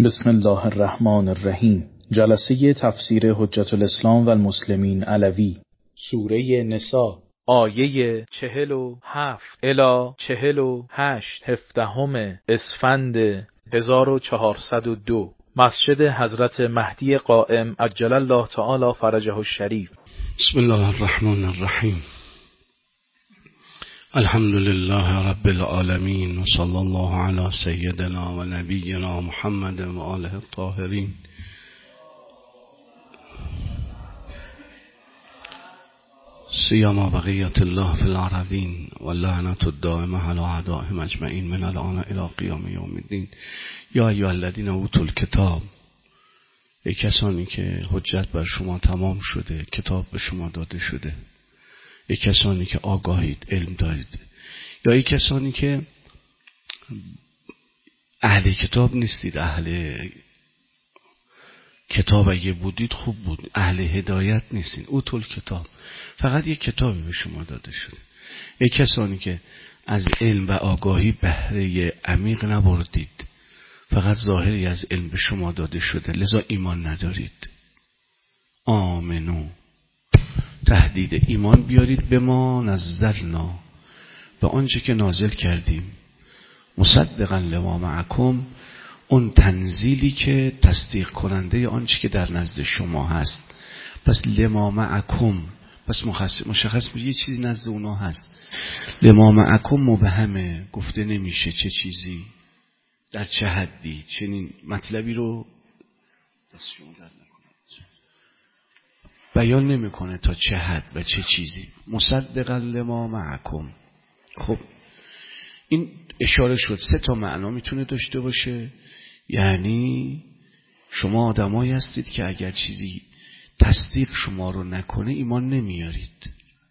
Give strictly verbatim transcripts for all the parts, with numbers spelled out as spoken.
بسم الله الرحمن الرحیم. جلسه تفسیر حجت الاسلام و المسلمین علوی، سوره نساء، آیه چهل و هفت الی چهل و هشت، هفدهم اسفند هزار و چهارصد و دو، مسجد حضرت مهدی قائم عجل الله تعالی فرجه الشریف. بسم الله الرحمن الرحیم. الحمد لله رب العالمین و صلی الله علی سیدنا و نبینا محمد و آله الطاهرین. سیما بقیت الله فی الارضین و لعنت الدائمه علی اعدائهم اجمعین من الان الی قیام یوم الدین. یا ایها الذین اوتوا الکتاب، ای کسانی که حجت بر شما تمام شده، کتاب به شما داده شده، ای کسانی که آگاهید، علم دارید، یا ای کسانی که اهل کتاب نیستید، اهل کتاب اگه بودید خوب بود، اهل هدایت نیستید، اوتل کتاب، فقط یک کتابی به شما داده شده. ای کسانی که از علم و آگاهی بهره عمیق نبردید، فقط ظاهری از علم به شما داده شده، لذا ایمان ندارید. آمنو، تهدید ایمان بیارید به ما نزلنا، به آنچه که نازل کردیم، مصدقا لما معکم، اون تنزیلی که تصدیق کننده آنچه که در نزد شما هست. پس لما معکم، پس مشخص یه چیزی نزد اونا هست. لما معکم مبهمه، گفته نمیشه چه چیزی، در چه حدی، چنین مطلبی رو بیان نمیکنه تا چه حد و چه چیزی. مصدقا لما معکم، خب این اشاره شد سه تا معنا میتونه داشته باشه. یعنی شما آدمایی هستید که اگر چیزی تصدیق شما رو نکنه ایمان نمیارید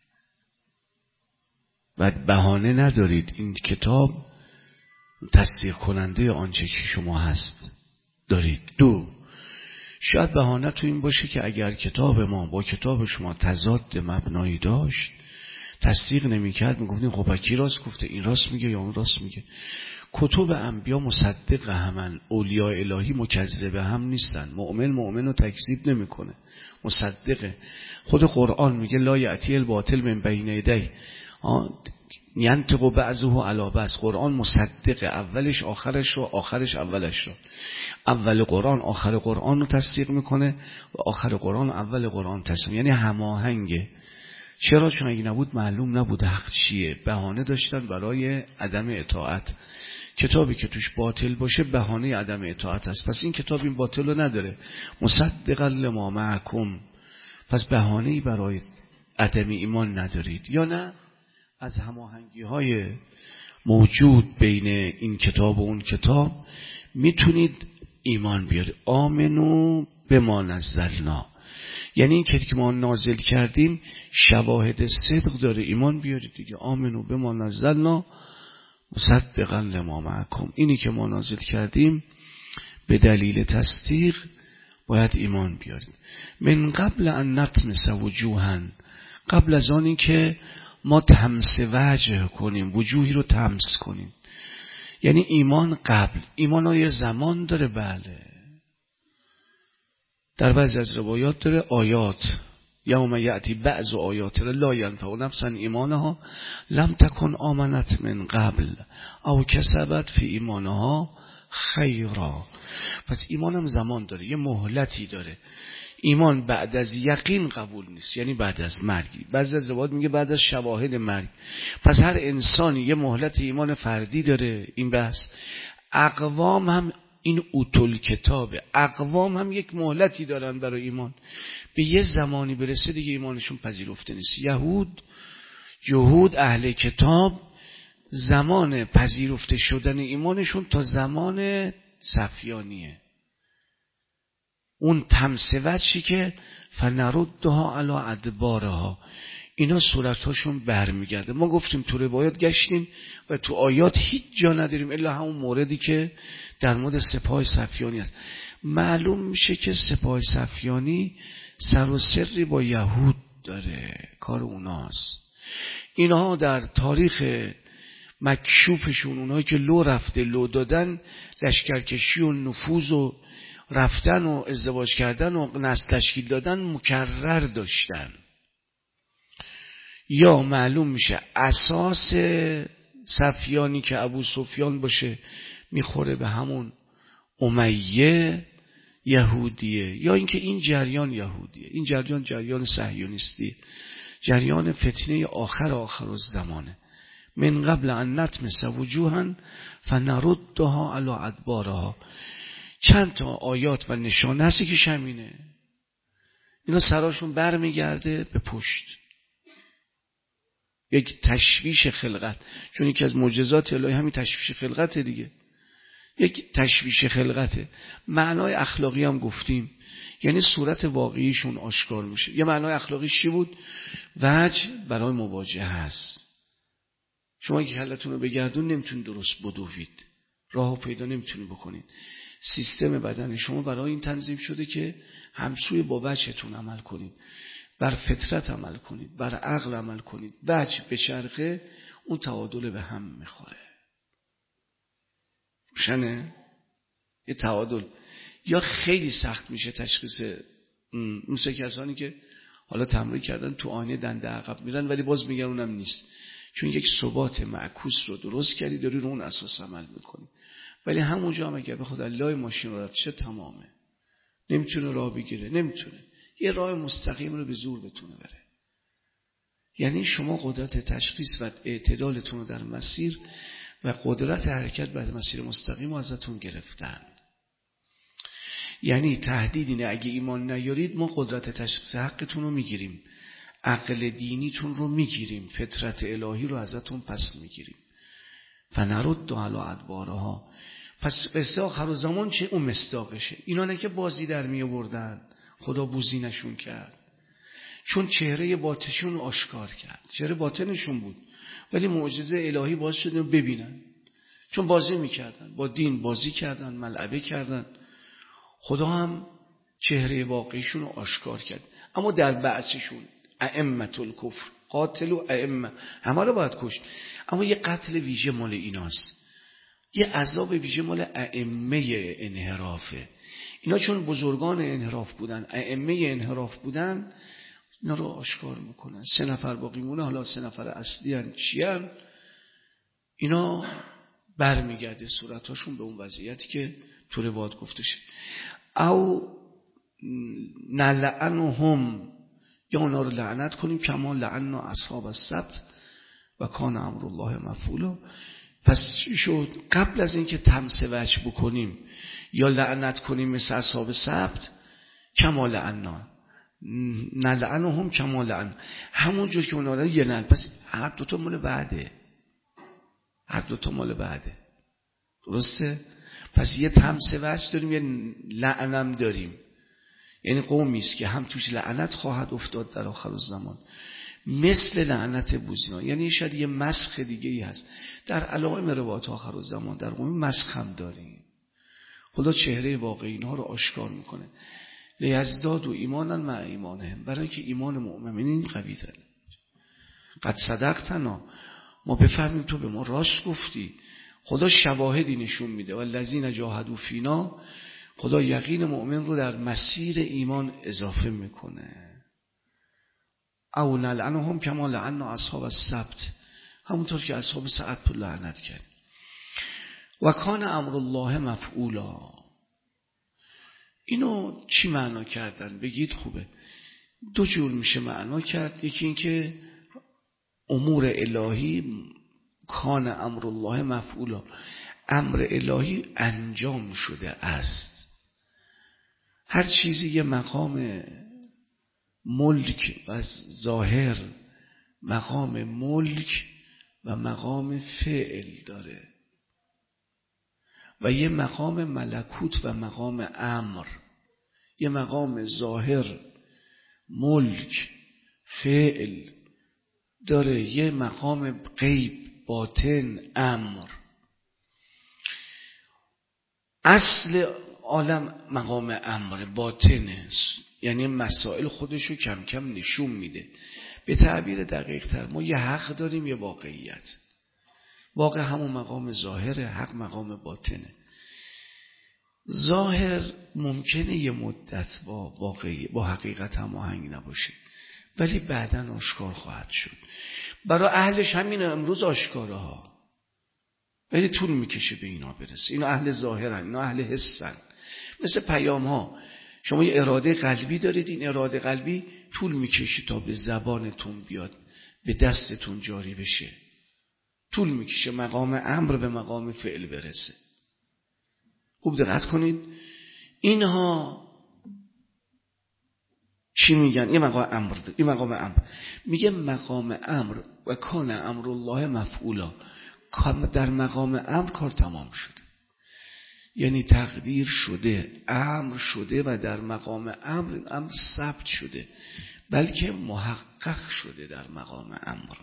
و بهانه ندارید. این کتاب تصدیق کننده آنچه که شما هست دارید. دو، شاید بهانه تو این باشه که اگر کتاب ما با کتاب شما تضاد مبنایی داشت، تصدیق نمی کرد، می گفتیم خب کی راست گفته، این راست میگه یا اون راست میگه. کتب انبیا مصدق همن، اولیاء الهی مکذب هم نیستن. مؤمن مؤمن رو تکذیب نمی کنه، مصدقه. خود قرآن میگه لا یأتی الباطل من بین یدیه، ینطق بعضه علی بعض. قرآن مصدقه، اولش آخرش رو، آخرش اولش رو. اول قرآن آخر قرآن رو تصدیق میکنه و آخر قرآن اول قرآن تصدیق، یعنی هماهنگه. چرا؟ چون اگه نبود معلوم نبود حق چیه. بهانه داشتن برای عدم اطاعت. کتابی که توش باطل باشه بهانه عدم اطاعت است. پس این کتاب این باطل رو نداره، مصدقا لما معکم، پس بهانه‌ای برای عدم ایمان ندارید. یا نه، از هماهنگی های موجود بین این کتاب و اون کتاب میتونید ایمان بیارید. آمنو به ما نزلنا، یعنی این که ما نازل کردیم شواهد صدق داره، ایمان بیارید دیگه. آمنو به ما نزلنا مصدقا لما معکم، اینی که ما نازل کردیم به دلیل تصدیق باید ایمان بیارید. من قبل ان نطمس وجوها، قبل از آنی که ما تمس وجه کنیم، وجوهی رو تمس کنیم. یعنی ایمان قبل، ایمان ها یه زمان داره. بله، در بعضی از روایات داره آیات، یوم یأتی بعض آیات لا ینفع نفسا ایمانها لم تکن آمنت من قبل او کسبت فی ایمانها خیرا. پس ایمان هم زمان داره، یه مهلتی داره. ایمان بعد از یقین قبول نیست، یعنی بعد از مرگی. بعضی از روایات میگه بعد از شواهد مرگ. پس هر انسانی یه مهلت ایمان فردی داره. این بحث اقوام هم این اوتل کتابه، اقوام هم یک مهلتی دارن برای ایمان. به یه زمانی برسه دیگه ایمانشون پذیرفته نیست. یهود، جهود، اهل کتاب، زمان پذیرفته شدن ایمانشون تا زمان صفیانیه. اون تمسوچی که فنردها علی ادبارها، اینا صورتاشون برمیگرده. ما گفتیم تو روایات گشتیم و تو آیات هیچ جا نداریم الا همون موردی که در مورد سپاه صفیانی است. معلوم میشه که سپاه صفیانی سر و سری با یهود داره، کار اوناست. اینها در تاریخ مکشوفشون، اونایی که لو رفته لو دادن، لشکرکشی و نفوذ و رفتن و ازدواج کردن و نسل تشکیل دادن مکرر داشتن. یا معلوم میشه اساس صفیانی که ابو سفیان باشه میخوره به همون امیه یهودیه، یا اینکه این جریان یهودیه. این جریان جریان صهیونیستی، جریان فتنه آخر آخر الزمانه. من قبل ان نطمس وجوها فنردها علی ادبارها. چند تا آیات و نشانه هستی که شمینه اینا سراشون بر میگرده به پشت. یک تشویش خلقت، چون یکی از معجزات الهی همین تشویش خلقت دیگه. یک تشویش خلقته. معنای اخلاقی هم گفتیم، یعنی صورت واقعیشون آشکار میشه. یه معنای اخلاقی چی بود؟ وجه برای مواجهه هست. شما که کلتون رو بگردون نمیتونید درست بدوید، راهو پیدا نمیتونید بکنید. سیستم بدن شما برای این تنظیم شده که همسوی با وجهتون عمل کنید، بر فطرت عمل کنید، بر عقل عمل کنید. وجه به چرخه، اون تعادل به هم میخوره. روشنه؟ یه تعادل. یا خیلی سخت میشه تشخیص، مثل کسانی که حالا تمرین کردن تو آینه دنده عقب میرن ولی باز میگن اونم نیست، چون یک ثبات معکوس رو درست کردی، داری رو اون اساس عمل میکنی. ولی همونجا هم اگر بخواد لای ماشین رو رفت چه تمامه، نمیتونه راه بگیره، نمیتونه یه راه مستقیم رو به زور بتونه بره. یعنی شما قدرت تشخیص و اعتدالتون رو در مسیر و قدرت حرکت بر مسیر مستقیم رو ازتون گرفتن. یعنی تهدید اینه اگه ایمان نیارید ما قدرت تشخیص حقتون رو میگیریم، عقل دینیتون رو میگیریم، فطرت الهی رو ازتون پس میگیریم. فنرد علی ادبارها. پس قصه آخر زمان چه؟ اون مصداقشه. اینا نه که بازی در می آوردن، خدا بوزی نشون کرد، چون چهره باطنشون آشکار کرد. چهره باطنشون بود ولی معجزه الهی باعث شد ببینن، چون بازی میکردن با دین، بازی کردن، ملعبه کردن. خدا هم چهره واقعیشون رو آشکار کرد. اما در بعثشون ائمه الکفر قاتل و ائمه، همه رو باید کشت. اما یه قتل ویژه مال ایناست، یه عذاب ویژه مال ائمه انحرافه. اینا چون بزرگان انحراف بودن، ائمه انحراف بودن، اینا رو آشکار میکنن. سه نفر باقی مونه، حالا سه نفر اصلی هن چی هن؟ اینا برمیگرده صورتاشون به اون وضعیتی که تو روایت گفته شد. او نلعنهم، یا اونا رو لعنت کنیم کما لعنا اصحاب السبت و کان امر الله مفعولا. پس چی شد؟ قبل از اینکه تمس وجه بکنیم یا لعنت کنیم مثل اصحاب سبت، کما لعنا نلعنهم کما لعن، همون جور که اونا رو یه لعن. پس هر دوتا مال بعده، هر دوتا مال بعده، درسته؟ پس یه تمس وجه داریم، یه لعنم داریم. یعنی قومی است که هم توش لعنت خواهد افتاد در آخر الزمان، مثل لعنت بوزینا. یعنی شاید یه مسخ دیگه ای هست در علائم روایات آخر الزمان. در قوم مسخ هم داریم. خدا چهره واقعی اینها رو آشکار میکنه. لیزداد و ایمانا مع ایمانهم، برای که ایمان مؤمنین قوی تره. قد صدقتنا، ما بفهمیم تو به ما راست گفتی. خدا شواهدی نشون میده. والذین جاهدوا فینا، خدا یقین مؤمن رو در مسیر ایمان اضافه میکنه. او نلعنهم کما لعنا اصحاب السبت، همونطور که اصحاب سبت رو لعنت کرد. و کان امر الله مفعولا. اینو چی معنا کردن؟ بگید خوبه. دو جور میشه معنا کرد. یکی این که امور الهی کان امر الله مفعولا، امر الهی انجام شده است. هر چیزی یه مقام ملک و ظاهر، مقام ملک و مقام فعل داره و یه مقام ملکوت و مقام امر. یه مقام ظاهر ملک فعل داره، یه مقام غیب باطن امر. اصل عالم مقام امر باطنه، یعنی مسائل خودشو کم کم نشون میده. به تعبیر دقیق تر ما یه حق داریم، یه واقعیت. واقع همون مقام ظاهره، حق مقام باطنه. ظاهر ممکنه یه مدت با واقعی با حقیقت هماهنگ نباشه، ولی بعداً آشکار خواهد شد. برای اهلش همین امروز آشکاره ها، ولی طول میکشه به اینا برسه. اینا اهل ظاهرن، اینا اهل حسن. مثل پیام ها، شما یه اراده قلبی دارید، این اراده قلبی طول میکشه تا به زبانتون بیاد، به دستتون جاری بشه. طول میکشه مقام امر به مقام فعل برسه. خوب دقت کنید. اینها چی میگن؟ یه مقام امر ده. این مقام امر میگه مقام امر و کان امر الله مفعولا. در مقام امر کار تمام شده، یعنی تقدیر شده، امر شده و در مقام امر این امر ثبت شده، بلکه محقق شده در مقام امر.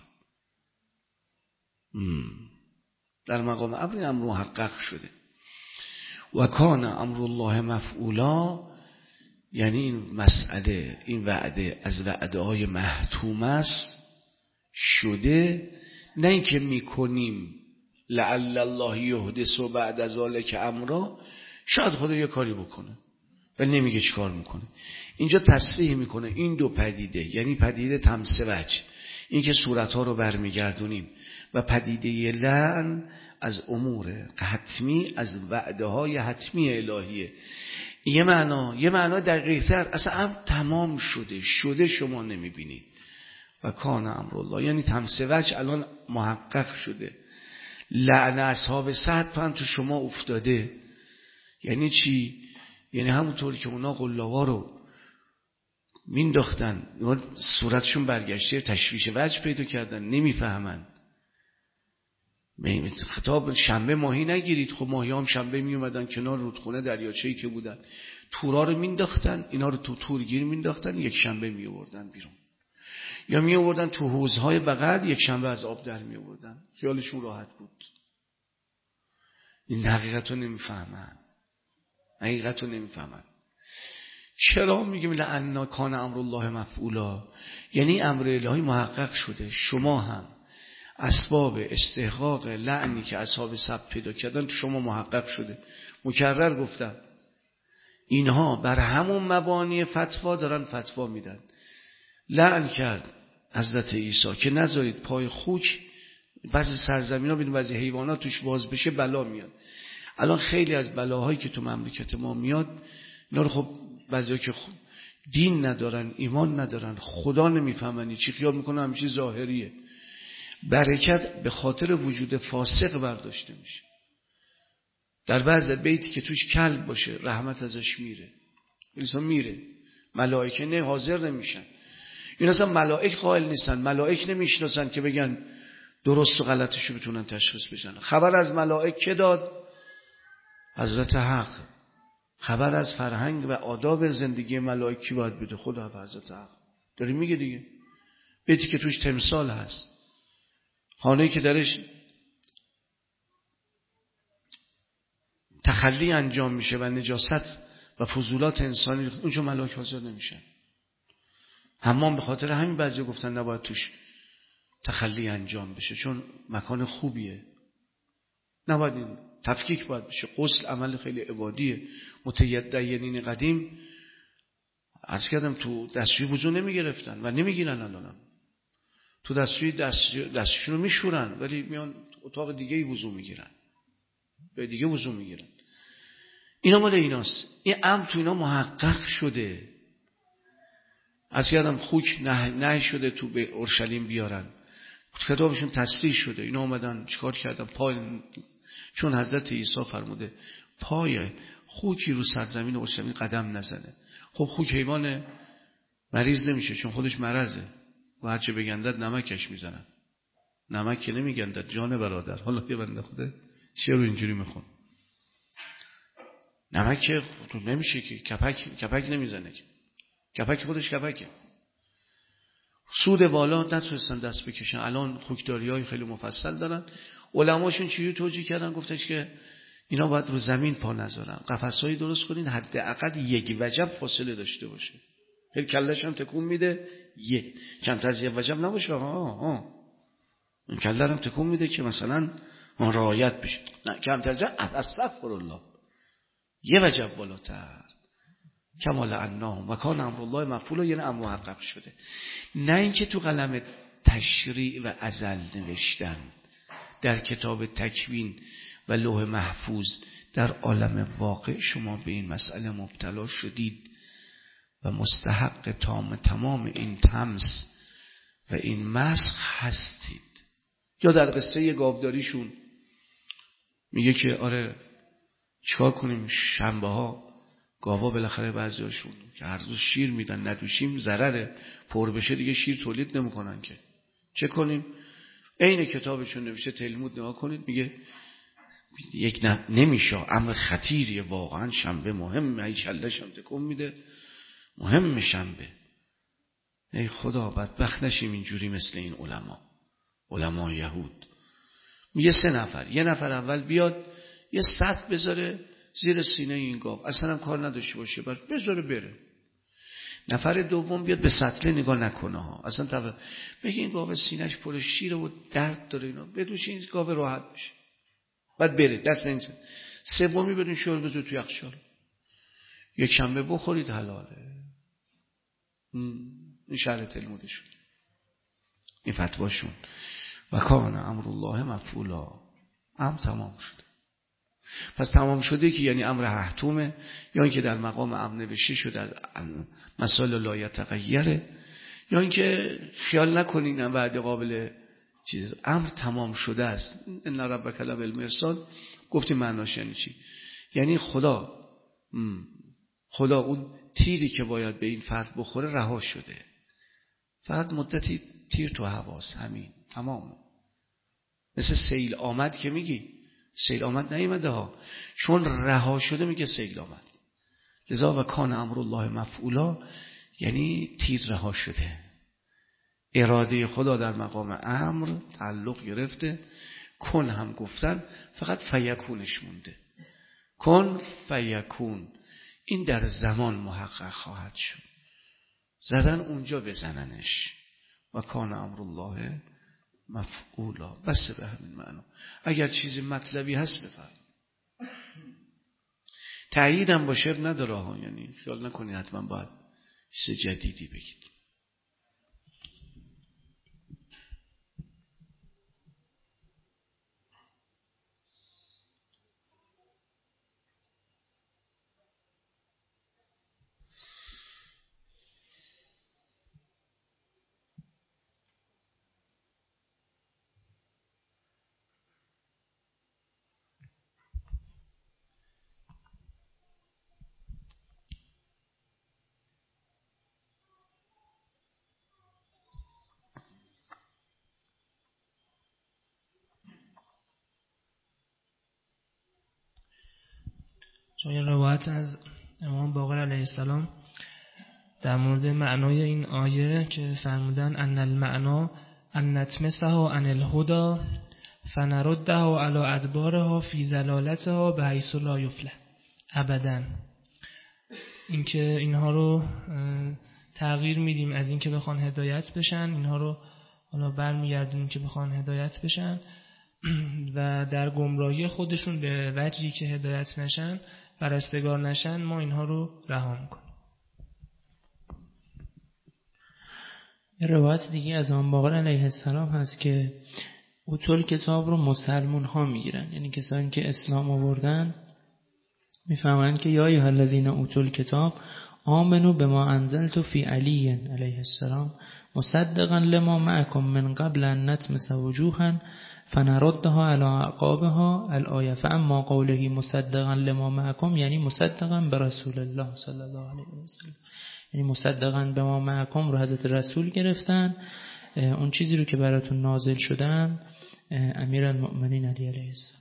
در مقام امر این امر محقق شده. و کان امر الله مفعولا، یعنی این مسئله، این وعده از وعده های محتوم است شده، نه اینکه میکنیم لعل الله یحدث بعد ذلک امرا، شاید خدا یه کاری بکنه ولی نمیگه چی کار میکنه. اینجا تصریح میکنه این دو پدیده، یعنی پدیده تمسه وجه، این که صورتها رو برمیگردونیم، و پدیده لعن از امور حتمی، از وعده های حتمی الهیه. یه معنا یه معنا دقیق تر، اصلا امر تمام شده شده شما نمیبینید. و کان امر الله یعنی تمسه وجه الان محقق شده. لعن اصحاب سعد پن تو شما افتاده. یعنی چی؟ یعنی همونطوری که اونا قلاوا رو مینداختن، صورتشون برگشته، تشویش وجه پیدا کردن، نمیفهمن. خطاب شنبه ماهی نگیرید، خب ماهی هم شنبه می اومدن کنار رودخونه دریاچه‌ای که بودن، تورا رو مینداختن، اینا رو تو تورگیر مینداختن، یک شنبه می آوردن بیرون، یا می آوردن تو حوضهای بغل، یک شنبه از آب در می آوردن، خیالشون راحت بود. این حقیقت رو نمیفهمن، حقیقت رو نمیفهمن. چرا میگیم لعن کان امر الله مفعولا؟ یعنی امر الهی محقق شده، شما هم اسباب استحقاق لعنی که اصحاب سبت پیدا کردن تو شما محقق شده. مکرر گفتم اینها بر همون مبانی فتوا دارن فتوا میدن. لعن کرد حضرت عیسی که نذارید پای خوک بعضی سرزمین ها ببینید بعضی حیوانات توش باز بشه بلا میاد. الان خیلی از بلاهایی که تو مملکت ما میاد، اینا رو خب بعضیا که دین ندارن، ایمان ندارن، خدا نمیفهمن، چی خیال میکنن همیشه ظاهریه. برکت به خاطر وجود فاسق برداشته میشه. در بعض بیتی که توش کلب باشه رحمت ازش میره، انسان میره، ملائکه نه حاضر نمیشن. این اصلا ملائک قائل نیستن، ملائک نمیشناسن که بگن درست و غلطشو بتونن تشخیص بدن. خبر از ملائک که داد؟ حضرت حق. خبر از فرهنگ و آداب زندگی ملائکی باید بده خدا و حضرت حق. داری میگه دیگه. بیتی که توش تمثال هست، خانه‌ای که درش تخلی انجام میشه و نجاست و فضولات انسانی، اونجا ملائک حاضر نمیشن. حمام به خاطر همین بعضی گفتن نباید توش تخلی انجام بشه، چون مکان خوبیه، نباید این تفکیک باید بشه. غسل عمل خیلی عبادیه. متدینین قدیم عرض کردم تو دستشوی وضو نمیگرفتن و نمیگیرن الانم. تو دستشوی دست دستشون رو میشورن ولی میان اتاق دیگه ای وضو میگیرن، به دیگه وضو میگیرن. اینا مال ایناست. این امر تو اینا محقق شده. از یادم خوک نه نه شده تو به اورشلیم بیارن، کتابشون تصریح شده. اینا اومدن چیکار کردن؟ پای، چون حضرت عیسی فرموده پای خوکی رو سرزمین اورشلیم قدم نزنه. خب خوک حیوان مریض نمیشه چون خودش مرضه و هرچه بگندد نمکش میزنن. نمک که نمیگندد جان برادر. حالا یه بنده خدا چه رو اینجوری میخون؟ نمک که نمیشه که کپک کپک نمیزنه که. کپک خودش کپکه. سود بالا نتونستن دست بکشن. الان خوکداری های خیلی مفصل دارن. علماشون چیزی توجیه کردن، گفتش که اینا باید رو زمین پا نذارن، قفسایی درست کنین حداقل یک وجب فاصله داشته باشه. خیلی کله‌ش هم تکون میده، یک کمتر از یک وجب نباشه. ها ها این کله هم تکون میده که مثلا اون رعایت بشه. نه کمتر جا استغفر الله یه وجب بالاتر کمال انهم و کان امر الله مفعولا، یعنی امر محقق شده. نه اینکه تو قلم تشریع و ازل نوشتن در کتاب تکوین و لوح محفوظ در عالم واقع شما به این مسئله مبتلا شدید و مستحق تام تمام این تمس و این مسخ هستید. یا در قصه گاوداریشون میگه که آره چیکار کنیم، شنبه ها گاوا بالاخره بعضیاشون که هر روز شیر میدن ندوشیم ضرره، پر بشه دیگه شیر تولید نمیکنن که چه کنیم؟ عین کتابشون نوشته تلمود نگاه کنید، میگه یک نه نمیشه، امر خطیریه واقعا، شنبه مهمه، ای کلش هم تکون میده، مهم شنبه. ای خدا بدبخت نشیم اینجوری مثل این علما، علما یهود. میگه سه نفر، یه نفر اول بیاد یه سطح بذاره زیر سینه این گاو، اصلا هم کار نداشته باشه، بعد بذاره بره. نفر دوم بیاد به سطل نگاه نکنه ها، اصلا طبعا بگه این گاو سینه‌اش پر شیره و درد داره اینا، بدوش این گاو راحت بشه، بعد بره دست به این. سومی برین شور بذار تو یخچال، یک شنبه بخورید حلاله. این شرح تلمودشون، این فتواشون. و کان امر الله مفعولا، امر تمام شده. پس تمام شده که یعنی امر محتومه، یا اینکه در مقام امر نوشته شده از مسائل لا یتغیره، یا اینکه خیال نکنین وعد قابل چیز، امر تمام شده است. ان ربک لبالمرصاد گفتیم معناش یعنی چی؟ یعنی خدا خدا اون تیری که باید به این فرد بخوره رها شده، فقط مدتی تیر تو حواس، همین تمام. مثل سیل آمد که میگی سیل آمد نیامده ها، چون رها شده میگه سیل آمد. لذا و کان امر الله مفعولا یعنی تیر رها شده، اراده خدا در مقام امر تعلق گرفته. کن هم گفتن فقط فیکونش مونده، کن فیکون، این در زمان محقق خواهد شد، زدن اونجا بزننش. و کان امر الله مفعولا، بس به همین معنا. اگر چیزی مطلبی هست بفرم، تأیید هم باشه نداره ها، یعنی خیال نکنید حتما باید چیز جدیدی بگید. چون یه روایت از امام باقر علیه السلام در مورد معنای این آیه که فرمودن ان المعنا ان نتمسه عن الهدى فنرده على ادبارها فی ضلالتها بحیث لا یفلح ابدا، اینکه اینها رو تغییر میدیم از اینکه بخوان هدایت بشن، اینها رو حالا برمیگردونیم که بخوان هدایت بشن و در گمراهی خودشون به وجهی که هدایت نشن، پرستگار نشن، ما اینها رو رها میکنیم. یه روایت دیگه از امام باقر علیه السلام هست که اوتول کتاب رو مسلمون ها میگیرن، یعنی کسانی که اسلام آوردن میفهمن که یا ایها الذین اوتول کتاب آمنوا بما انزلت فی علی علیه السلام مصدقا لما معکم من قبل ان نطمس وجوها فنردها على اعقابها الآیه. فاما قوله مصدقا لما معکم یعنی مصدقا برسول الله صلی الله علیه و سلم، یعنی مصدقا به ما معکم رو حضرت رسول گرفتن، اون چیزی رو که براتون نازل شدن امیرالمؤمنین علی علیه السلام.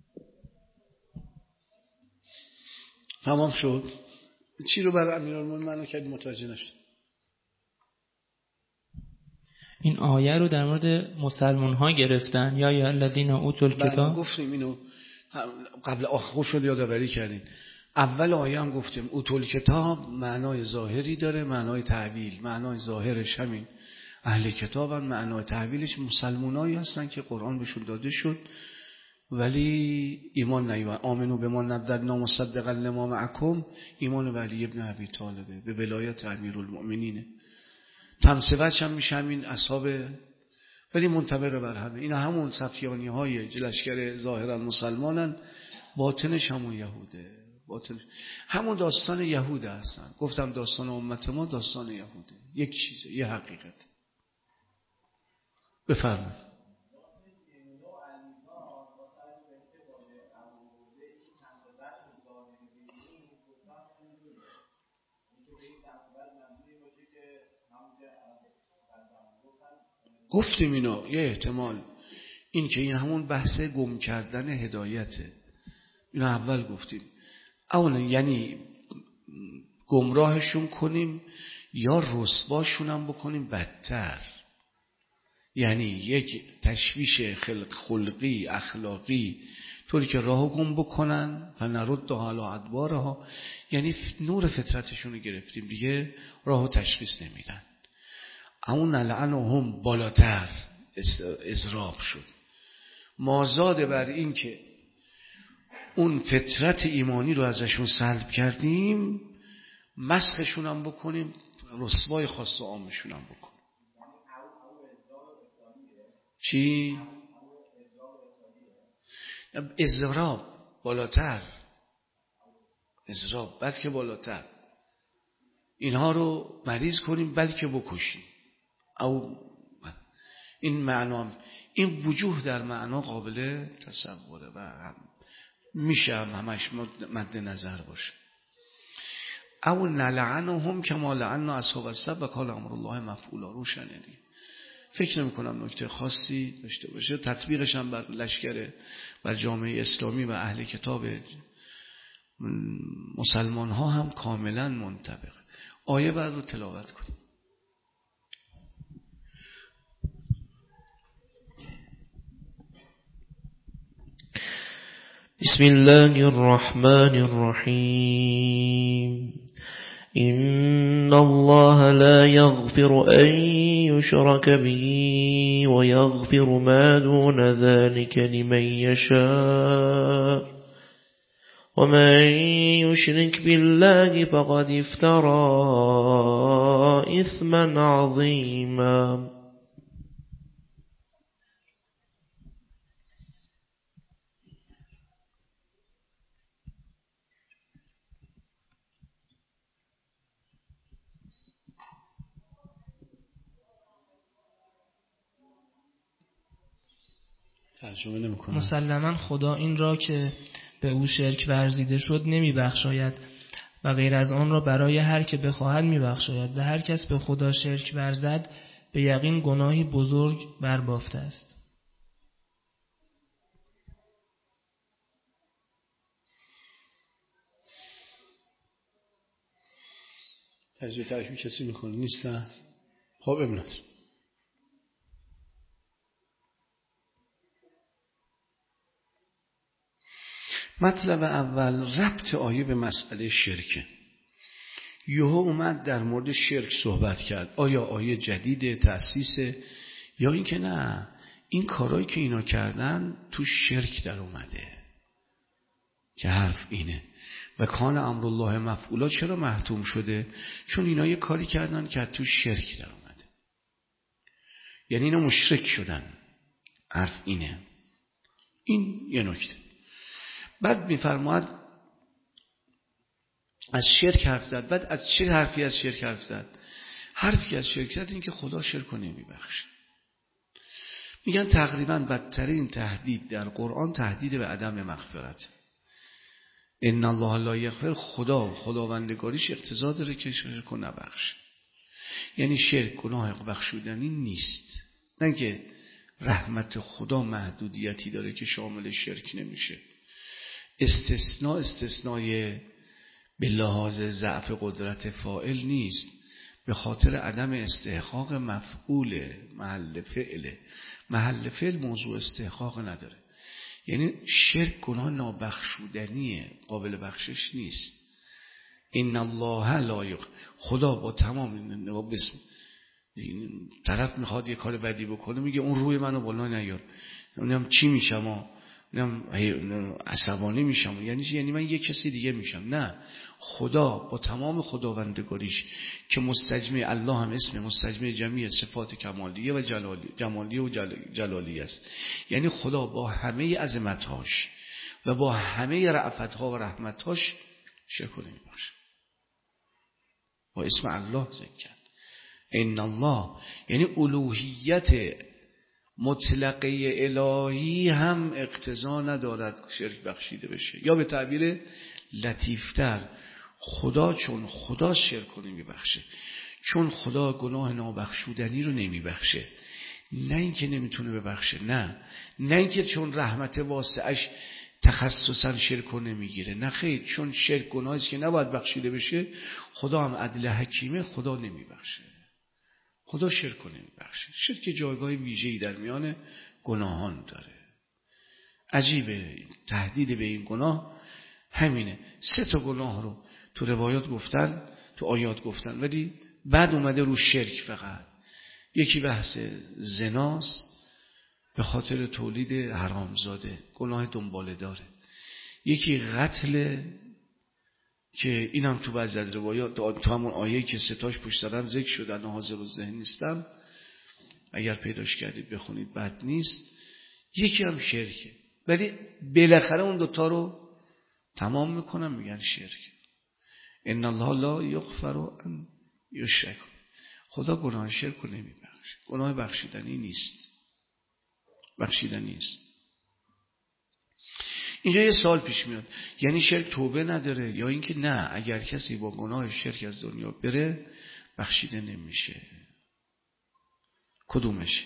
تمام شد. چی رو برای امیرالمؤمنین معنا کردی؟ متوجه نشد. این آیه رو در مورد مسلمان ها گرفتن، یا یا الذین اوتوا الکتاب. گفتیم اینو قبل آخر شد یادآوری کردین. اول آیه هم گفتیم اوتوا الکتاب معنای ظاهری داره، معنای تحویل. معنای ظاهرش همین اهل کتابن، معنای تحویلش مسلمانایی هستن که قرآن بهشون داده شد ولی ایمان نیومد. آمنو به ما نزلنا مصدقا لما معکم، ایمان ولی ابن ابی طالبه به ولایت امیرالمؤمنینه. تمسوج هم میشه همین اصحاب، ولی منطبق بر همه. اینا همون صفیانی های لشکر ظاهرا مسلمانن، باطنش همون یهوده. باطنش همون داستان یهوده هستن. گفتم داستان امت ما داستان یهوده، یک چیزه، یه حقیقت. بفرمایید. گفتیم اینا یه احتمال این که این همون بحث گم کردن هدایته. اینا اول گفتیم. اولا یعنی گمراهشون کنیم یا رسواشون هم بکنیم بدتر. یعنی یک تشویش خلق خلقی اخلاقی طوری که راهو گم بکنن و نرد حالا ادبارها، یعنی نور فطرتشون رو گرفتیم دیگه، راهو تشخیص نمیدن. اون نلعنهم بالاتر اضراب شد، مازاد بر این که اون فطرت ایمانی رو ازشون سلب کردیم، مسخشون هم بکنیم، رسوای خاص و عامشون هم بکنیم. چی؟ اضراب بالاتر، اضراب بلکه بالاتر، اینها رو مریض کنیم بلکه بکشیم. او این معنا، این وجوه در معنا قابل تصوره و هم میشه هم همش مد نظر باشه. او نلعنهم کما لعنا اصحاب السبت و کان امر الله مفعولا. روشنه دیگه. فکر نمی کنم نکته خاصی داشته باشه. تطبیقش هم بر لشکر، بر جامعه اسلامی و اهل کتاب مسلمان ها هم کاملا منطبق. آیه بعد رو تلاوت کنیم. بسم الله الرحمن الرحيم. إن الله لا يغفر أن يشرك به ويغفر ما دون ذلك لمن يشاء ومن يشرك بالله فقد افترى إثما عظيما. مسلما خدا این را که به او شرک ورزیده شد نمی بخشاید و غیر از آن را برای هر که بخواهد می بخشاید و هر کس به خدا شرک ورزد به یقین گناهی بزرگ بربافته است. تجزیه تحریف کسی میکنه نیستن؟ خب ابنات مطلب اول ربط آیه به مسئله شرکه. یهو اومد در مورد شرک صحبت کرد. آیا آیه جدید تأسیسه یا این که نه این کارهایی که اینا کردن تو شرک در اومده که حرف اینه. و کان امر الله مفعولا چرا محتوم شده؟ چون اینا یه کاری کردن که تو شرک در اومده، یعنی اینا مشرک شدن. حرف اینه. این یه نکته. بعد میفرماید از شرک حرف زد. بعد از چه حرفی از شرک حرف زد؟ حرفی که از شرک زد این که خدا شرک رو نمیبخشه. میگن تقریبا بدترین تهدید در قرآن تهدید به عدم مغفرت. ان الله لا یغفر، خدا خداوندگاریش اقتضا داره که شرک رو نبخشه. یعنی شرک گناه بخشودنی نیست، نه که رحمت خدا محدودیتی داره که شامل شرک نمیشه. استثناء استثنای به لحاظ ضعف قدرت فاعل نیست، به خاطر عدم استحقاق مفعول محل فعله. محل فعل موضوع استحقاق نداره. یعنی شرک گناه نابخشودنیه، قابل بخشش نیست. ان الله لا یغفر، خدا با تمام نگاه بسم طرف میخواد یه کار بدی بکنه میگه اون روی منو بالا نیار، نمیدونم چی میشه، ما اینم عصبانی میشم یعنی یعنی من یک کسی دیگه میشم. نه، خدا با تمام خداوندگاریش که مستجمع، الله هم اسم مستجمع جمعی صفات کمالیه و جلالی جمالیه و جل جلالی است. یعنی خدا با همه عظمت‌هاش و با همه رأفت‌ها و رحمت‌هاش شکر نمی‌بخشه. با اسم الله ذکر کرد ان الله، یعنی الوهیت مطلقه الهی هم اقتضا ندارد شرک بخشیده بشه. یا به تعبیر لطیفتر، خدا چون خدا شرک رو نمیبخشه، چون خدا گناه نابخشودنی رو نمیبخشه. نه اینکه نمیتونه ببخشه، نه نه اینکه چون رحمت واسعش تخصصا شرک رو نمیگیره، نه خیر، چون شرک گناهی است که نباید بخشیده بشه، خدا هم عدل حکیمه، خدا نمیبخشه. خدا شرک رو نمیبخشه. شرک جایگاه ویژه‌ای در میان گناهان داره. عجیبه تهدید به این گناه همینه. سه تا گناه رو تو روایات گفتن، تو آیات گفتن، ولی بعد اومده رو شرک فقط. یکی بحث زناست به خاطر تولید حرامزاده، گناه دنباله داره. یکی قتل که اینم تو بعضی از روایات، تو همون آیه‌ای که ستاش پشت سرم ذکر شد، انا حاضر الذهن نیستم، اگر پیداش کردید بخونید بد نیست. یکی هم شرکه، ولی بالاخره اون دوتا رو تمام میکنم میگن شرک. ان الله لا یغفر ان یشرک، خدا گناه شرک رو نمیبخشه، گناه بخشیدنی نیست، بخشیدنی نیست. اینجا یه سوال پیش میاد، یعنی شرک توبه نداره، یا اینکه نه، اگر کسی با گناه شرک از دنیا بره بخشیده نمیشه؟ کدومشه؟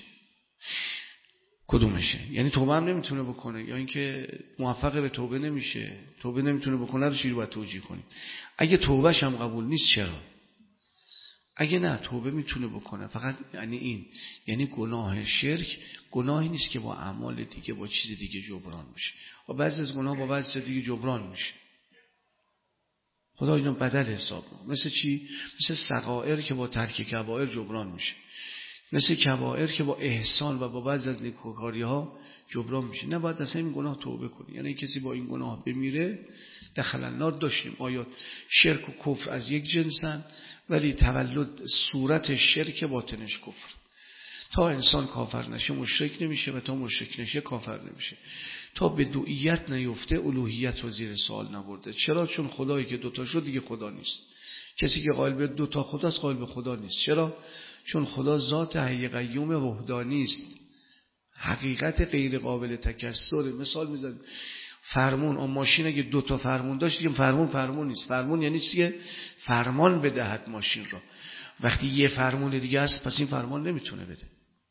کدومشه؟ یعنی توبه هم نمیتونه بکنه، یا اینکه موفق به توبه نمیشه، توبه نمیتونه بکنه، رو چی رو باید توجیه کنیم؟ اگه توبهش هم قبول نیست چرا؟ اگه نه توبه میتونه بکنه، فقط یعنی این، یعنی گناه شرک گناهی نیست که با اعمال دیگه با چیز دیگه جبران میشه. و بعضی از گناه با بعضی چیز دیگه جبران میشه. خدا اینو بدل حساب میکنه. مثل چی؟ مثل صغائر که با ترک کبائر جبران میشه، مثل کبائر که با احسان و با بعضی از نیکوکاری ها جبران میشه. نه، باید اصلا این گناه توبه کنی. یعنی کسی با این گناه بمیره دخل النار. داشتیم آیات شرک و کفر از یک جنسن، ولی تولد صورت شرک باطنش کفر. تا انسان کافر نشه مشرک نمیشه، و تا مشرک نشه کافر نمیشه. تا به دوئیت نیفته الوهیت رو زیر سوال نبرده. چرا؟ چون خدایی که دوتا شد دیگه خدا نیست. کسی که قائل به دوتا خداست قائل به خدا نیست. چرا؟ چون خدا ذات حی قیوم وحدانی است، حقیقت غیر قابل تکسر. مثال میزنم، فرمون، اون ماشین اگه دو تا فرمون داشت دیگه فرمون فرمون نیست. فرمون یعنی چیه؟ فرمان بدهد ماشین را. وقتی یه فرمون دیگه است پس این فرمان نمیتونه بده.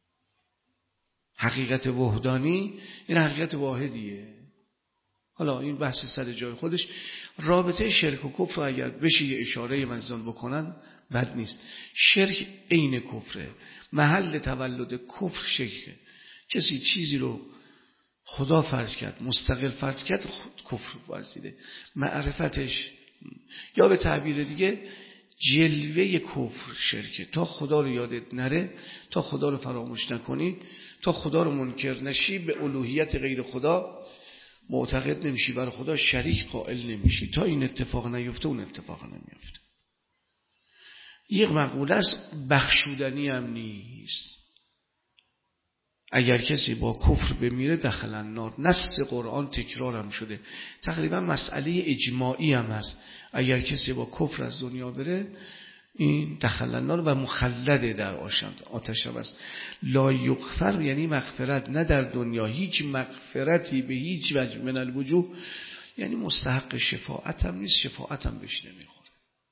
حقیقت وحدانی این حقیقت واحدیه. حالا این بحث سر جای خودش. رابطه شرک و کفر اگر بشه یه اشاره منظان بکنن بد نیست. شرک عین کفره، محل تولد کفر شرکه. کسی چیزی رو خدا فرض کرد، مستقل فرض کرد، کفر ورزیده. معرفتش، یا به تعبیر دیگه جلوه کفر شرکه. تا خدا رو یادت نره، تا خدا رو فراموش نکنی، تا خدا رو منکر نشی، به الوهیت غیر خدا معتقد نمیشی، برای خدا شریک قائل نمیشی. تا این اتفاق نیفته اون اتفاق نمیفته. یک مقوله است بخشودنی هم نیست. اگر کسی با کفر بمیره دخل النار. نص قرآن تکرار هم شده، تقریبا مسئله اجماعی هم هست. اگر کسی با کفر از دنیا بره این دخل النار و مخلده در آتش هم است. لا یغفر یعنی مغفرت، نه در دنیا هیچ مغفرتی به هیچ وجه من الوجوه، یعنی مستحق شفاعت هم نیست، شفاعت هم بهش نمیخوره.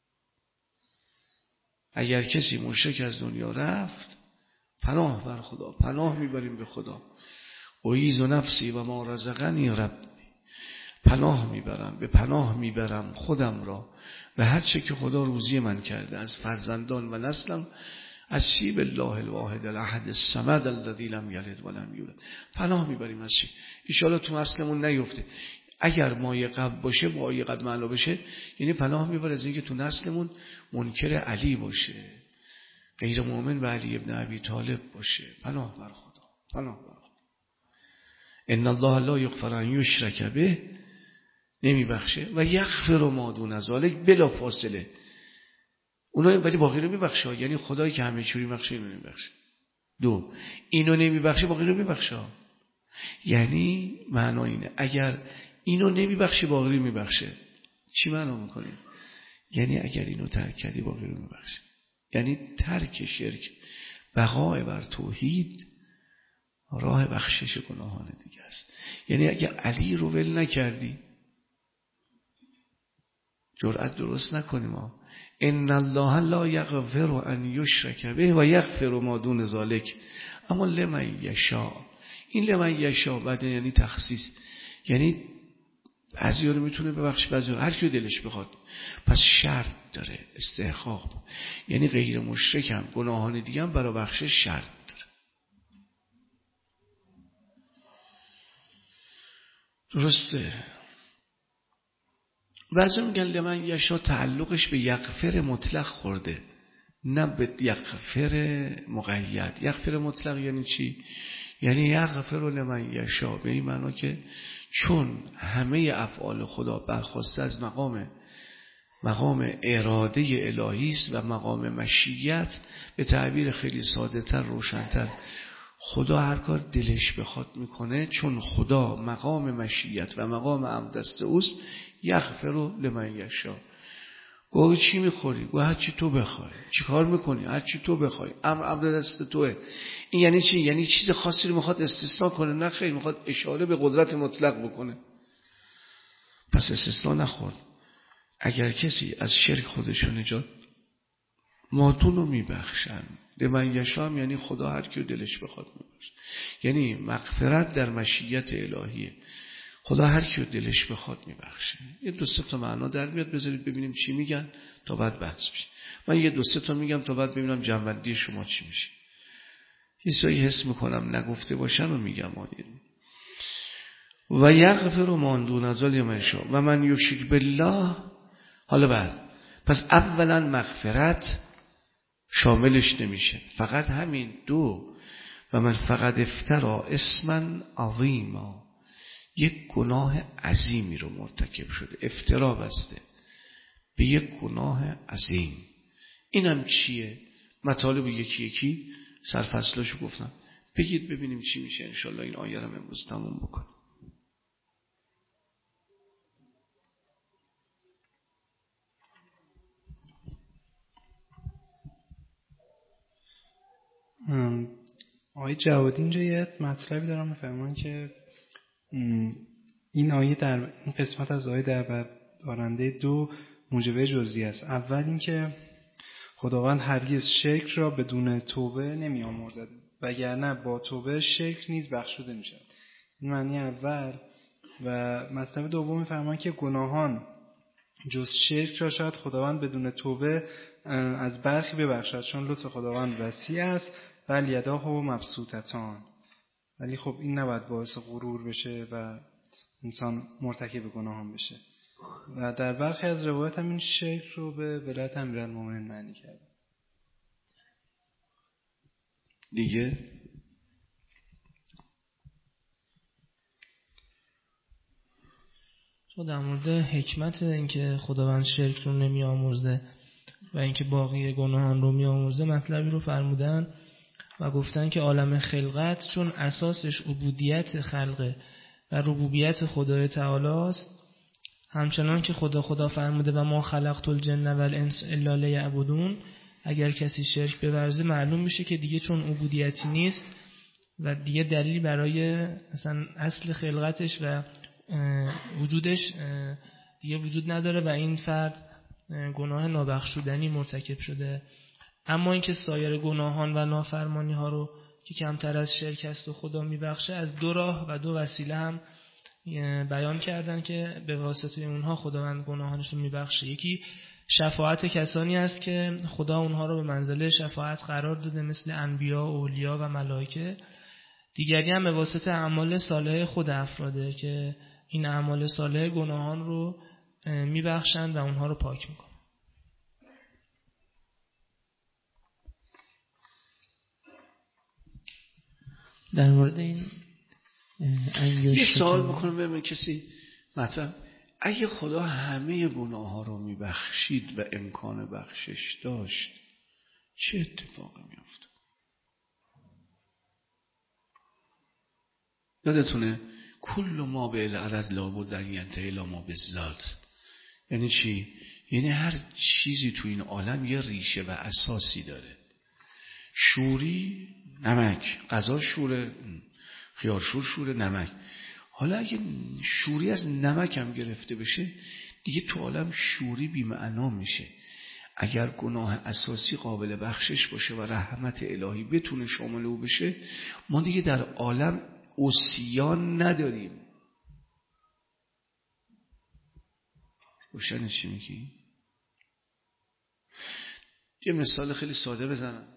اگر کسی مشرک از دنیا رفت پناه بر خدا، پناه میبریم به خدا. اعیذ نفسی و ما رزقنی ربی، پناه میبرم، به پناه میبرم خودم را و هر چه که خدا روزی من کرده از فرزندان و نسلم. از چی؟ بالله الواحد الاحد الصمد الذی لم یلد ولم یولد. پناه میبریم از چی؟ ان شاءالله تو اصلمون نیفته. اگر مایه قبل باشه، مایه قبل معنا بشه، یعنی پناه میبره از اینکه تو نسلمون منکر علی باشه، غیر مؤمن به علی ابن ابی طالب باشه. پناه بر خدا، پناه بر خدا. ان الله لا یغفر ان یشرک به، نمیبخشه، و یغفر ما دون ذلک بلا فاصله. اونها ولی باقی رو میبخشه، یعنی خدایی که همه چی رو میبخشه اینو نمیبخشه. دو، اینو نمیبخشه باقی رو میبخشه. یعنی معنا اینه اگر اینو نمیبخشه باقی رو میبخشه. چی معنا میکنه؟ یعنی اگر اینو ترک کردی باقی رو میبخشه. یعنی ترک شرک، بقای بر توحید، راه بخشش گناهان دیگه است. یعنی اگر علی رو ول نکردی، جرأت درست نکنیم ما ان الله لا یغفر ان یشرک به و یغفر ما دون ذلک، اما لمن یشاء، این لمن یشاء بعد یعنی تخصیص، یعنی بعضی رو میتونه ببخش، بعضی رو هر کی دلش بخواد. پس شرط داره استحقاق، یعنی غیر مشرک هم گناهان دیگه هم برای بخشش شرط داره. درسته؟ بعضی میگن لمن یشاء تعلقش به یغفر مطلق خورده، نه به یغفر مقید. یغفر مطلق یعنی چی؟ یعنی یغفر لمن یشاء به این معنا که چون همه افعال خدا برخواسته از مقام مقام اراده الهی است و مقام مشیت، به تعبیر خیلی ساده تر روشن‌تر، خدا هر کار دلش بخواد میکنه، چون خدا مقام مشیت و مقام امدست اوست. یغفر لمن یشاء. گوه چی میخوری؟ گوه هر چی تو بخوای. چی کار میکنی؟ هر چی تو بخوای. امر امر دست توه. این یعنی چی؟ یعنی چیز خاصی رو میخواد استثناء کنه؟ نه خیر، میخواد اشاره به قدرت مطلق بکنه. پس استثناء نخورد. اگر کسی از شرک خودشو نجات ماتون رو میبخشن. لمن یشاء یعنی خدا هر کی دلش بخواد میبخشه. یعنی مغفرت در مشیت الهیه، خدا هر کی دلش بخواد میبخشه. یه دو سه تا معنا در میاد، بذارید ببینیم چی میگن تا بعد بحث بشه. من یه دو سه تا میگم تا بعد ببینم جنبندی شما چی میشه. یه سایی حس میکنم نگفته باشن و میگم آیه و یغفر ما دون ذلک من یشاء و من یشرک بالله. حالا بعد پس اولا مغفرت شاملش نمیشه، فقط همین دو. و من فقط افترا اسما عظیما، یک گناه عظیمی رو مرتکب شده، افترا بسته به یک گناه عظیم. اینم چیه؟ مطالب یکی یکی سرفصلاشو گفتم، بگید ببینیم چی میشه. انشالله این آیه رو امروز تموم بکنیم. آقای جوادی اینجا یه مطلبی دارم میفهمن که این آیه در این قسمت از آیه در بارنده دو موجبه جزئی است. اول اینکه خداوند هرگز شرک را بدون توبه نمی آمرزد، وگرنه با توبه شرک نیز بخشوده می شود. این معنی اول. و مطلب دوم میفهمن که گناهان جز شرک را شاید خداوند بدون توبه از برخی ببخشد، چون لطف خداوند وسیع است، بل یداه مبسوطتان. ولی خب این نباید باعث غرور بشه و انسان مرتکب گناهان بشه. و در برخی از روایات هم این شرک رو به ولایت امیرالمومنین معنی کرد. دیگه تو در مورد حکمت اینکه خداوند شرک رو نمی آمرزه و اینکه باقی گناهان رو می آمرزه مطلبی رو فرمودن و گفتن که عالم خلقت چون اساسش عبودیت خلقه و ربوبیت خدای تعالی است، همچنان که خدا خدا فرموده و ما خلقت الجن والانس الا لیعبدون، اگر کسی شرک بورزه معلوم میشه که دیگه چون عبودیتی نیست و دیگه دلیل برای مثلا اصل خلقتش و وجودش دیگه وجود نداره و این فرد گناه نابخشودنی مرتکب شده. اما اینکه سایر گناهان و نافرمانی ها رو که کمتر از شرک است و خدا میبخشه، از دو راه و دو وسیله هم بیان کردن که به واسطه اونها خداوند گناهانشون میبخشه. یکی شفاعت کسانی است که خدا اونها رو به منزله شفاعت قرار داده، مثل انبیا، اولیا و ملائکه. دیگری هم به واسطه اعمال صالح خود افراده که این اعمال صالح گناهان رو میبخشند و اونها رو پاک میکنن. در مورد این یه سوال بکنم ببینم کسی مثلا اگه خدا همه گناه ها رو میبخشید و امکان بخشش داشت چه اتفاقی میفته؟ یادتونه کل ما به العرض لابد ان ینتهی الی ما بالذات. یعنی چی؟ یعنی هر چیزی تو این عالم یه ریشه و اساسی داره. شوری نمک، غذا شوره، خیارشور شوره، نمک. حالا اگه شوری از نمک هم گرفته بشه دیگه تو عالم شوری بی معنا میشه. اگر گناه اساسی قابل بخشش باشه و رحمت الهی بتونه شامل او بشه، ما دیگه در عالم عصیان نداریم. روشن چی میگی؟ یه مثال خیلی ساده بزنم.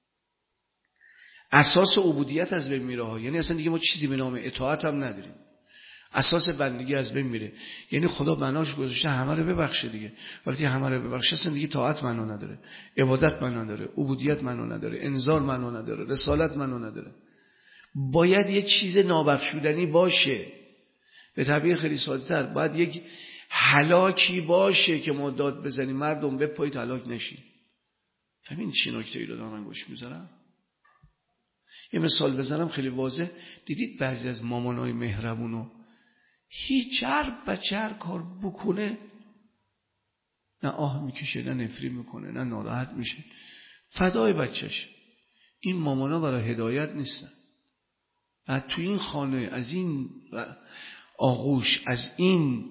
اساس عبودیت از بین میره ها. یعنی اصلا دیگه ما چیزی به نام اطاعت هم نداریم. اساس بندگی از بین میره. یعنی خدا بناش گذاشته همه رو ببخشه دیگه. وقتی همه رو ببخشه اصلا دیگه طاعت معنا نداره، عبادت معنا نداره، عبودیت معنا نداره، انذار معنا نداره، رسالت معنا نداره. باید یه چیز نابخشودنی باشه. به تعبیر خیلی ساده‌تر باید یک هلاکی باشه که ما داد بزنیم مردم به پایت هلاک نشین. همین چی نکته‌ای رو من گوش میذارم. یه مثال بزنم خیلی واضح. دیدید بعضی از مامانای مهربونو هیچ هر بچه هر کار بکنه نه آه میکشه، نه نفری میکنه، نه ناراحت میشه، فدای بچهش. این مامانا برای هدایت نیستن. از تو این خانه، از این آغوش، از این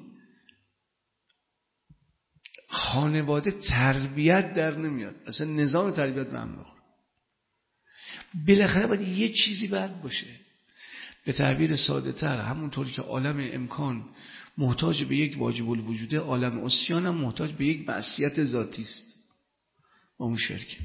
خانواده تربیت در نمیاد. اصلا نظام تربیت به هم میخوره. بالاخره باید یه چیزی بد باشه. به تعبیر ساده تر همونطوری که عالم امکان محتاج به یک واجب الوجوده، عالم عصیان هم محتاج به یک معصیت ذاتی است. اون شرک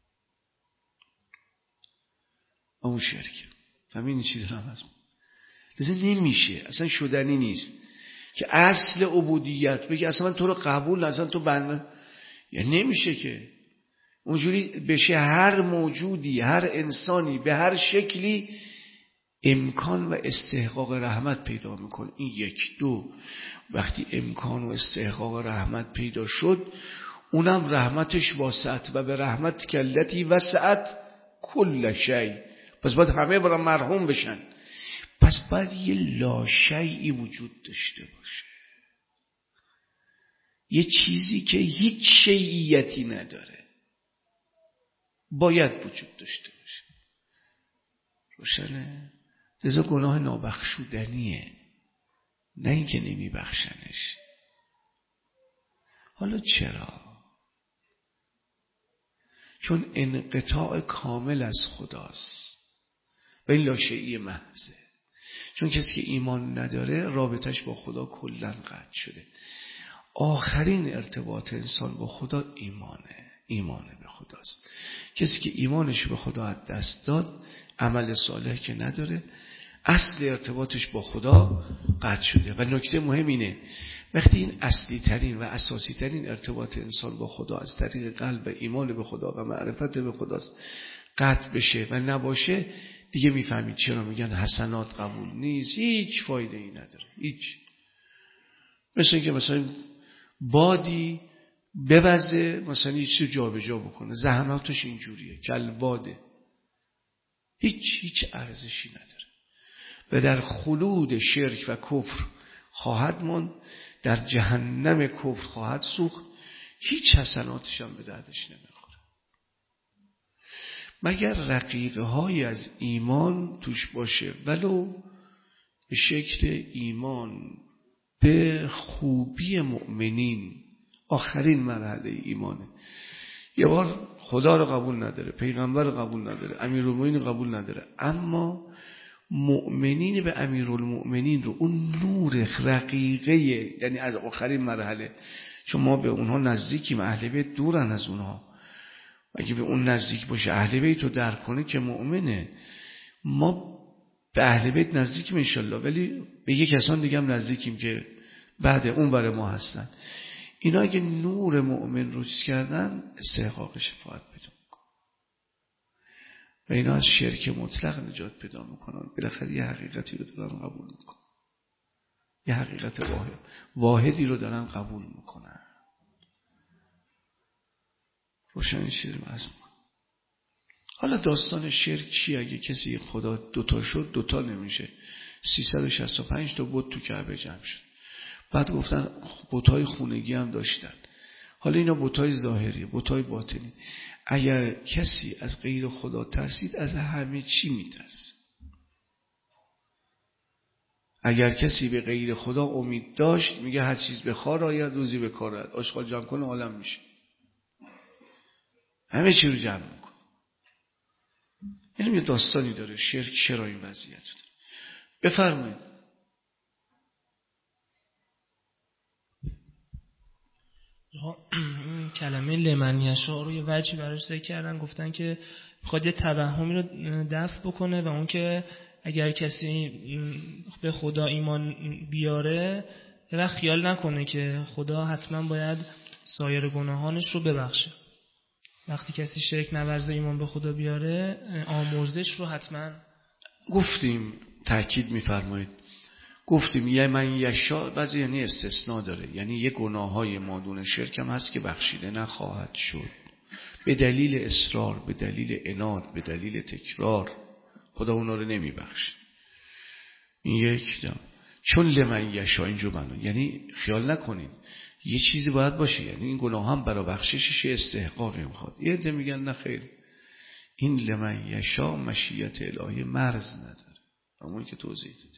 اون شرک همین چیز هم هست. لذا نمیشه، اصلا شدنی نیست که اصل عبودیت بگی اصلا من تو رو قبول، اصلا تو بنده، یعنی نمیشه که اونجوری بشه. هر موجودی، هر انسانی به هر شکلی امکان و استحقاق رحمت پیدا میکنه. این یک. دو، وقتی امکان و استحقاق رحمت پیدا شد اونم رحمتش واسعت و به رحمت کلتی وسعت کل شی. پس باید همه برای مرحوم بشن. پس باید یه لاشیئی وجود داشته باشه، یه چیزی که هیچ شیعیتی نداره باید وجود داشته باشه. روشنه؟ لذا گناه نابخشودنیه، نه اینکه نمی بخشنش. حالا چرا؟ چون انقطاع کامل از خداست و این لاشیئی محضه. چون کسی که ایمان نداره رابطش با خدا کلاً قطع شده. آخرین ارتباط انسان با خدا ایمانه، ایمانه به خداست. کسی که ایمانش به خدا از دست داد، عمل صالح که نداره، اصل ارتباطش با خدا قطع شده. و نکته مهم اینه وقتی این اصلی ترین و اساسی ترین ارتباط انسان با خدا از طریق قلب و ایمان به خدا و معرفت به خداست قطع بشه و نباشه، دیگه میفهمید چرا میگن حسنات قبول نیست. هیچ فایده ای نداره، هیچ. مثل اینکه مثلا بادی ببزه مثلا یه چیزی جا به جا بکنه، زحماتش اینجوریه، کل باده، هیچ هیچ ارزشی نداره و در خلود شرک و کفر خواهد ماند، در جهنم کفر خواهد سوخت، هیچ حسناتش هم به دردش نمیخوره مگر رقیقه های از ایمان توش باشه، ولو به شکل ایمان به خوبی مؤمنین. آخرین مرحله ایمانه. یه بار خدا رو قبول نداره، پیغمبر رو قبول نداره، امیرالمومنین رو قبول نداره، اما مؤمنین به امیرالمومنین رو، اون نور رقیقه، یعنی از آخرین مرحله، چون ما به اونها نزدیکیم، اهل بیت دورن از اونها، اگه به اون نزدیک باشه اهل بیت رو درک کنه که مؤمنه. ما به اهل بیت نزدیکیم انشالله، ولی به یک کسان دیگه هم نزدیکیم که بعد اون برای ما هستن. اینا اگه نور مؤمن رو چیز کردن استحقاق شفاعت پیدا میکنه. و اینا از شرک مطلق نجات پیدا میکنن. بالاخره یه حقیقتی رو دارن قبول میکنن، یه حقیقت واحد واحدی رو دارن قبول میکنن. روشن شیر مزمون. حالا داستان شرک چی؟ اگه کسی خدا دوتا شد، دوتا نمیشه. سیصد و شصت و پنج تا بت تو کعبه جمع شد. بعد گفتن بت‌های خونگی هم داشتن. حالا اینا بت‌های ظاهری، بت‌های باطنی. اگر کسی از غیر خدا ترسید، از همه چی میترسه. اگر کسی به غیر خدا امید داشت، میگه هر چیز به کار آید روزی به کار آید. آشغال جمع کنه عالم میشه. همه چی رو جمع میکنه. این یه داستانی داره شرک چرا این وضعیت داره. بفرمایید. این کلمه لمن یشاء رو یه وجهی براش ذکر کردن، گفتن که میخواد یه توهمی رو دفع بکنه و اون که اگر کسی به خدا ایمان بیاره یه وقت خیال نکنه که خدا حتما باید سایر گناهانش رو ببخشه. وقتی کسی شرک نورزه ایمان به خدا بیاره، آمرزش رو حتما گفتیم. تأکید می‌فرمایید. گفتیم یه من یشاء بعضی یعنی استثناء داره، یعنی یه گناه‌های مادون شرک هم هست که بخشیده نخواهد شد به دلیل اصرار، به دلیل عناد، به دلیل تکرار خدا اونا رو نمیبخشه. این یک دم. چون لمن یشاء اینجا بنا، یعنی خیال نکنین یه چیزی باید باشه، یعنی این گناه هم برای بخششش استحقاقی میخواد. یه عده میگن نه خیر، این لمن یشاء مشیت الهی مرز نداره، همونی که توضیح دادیم.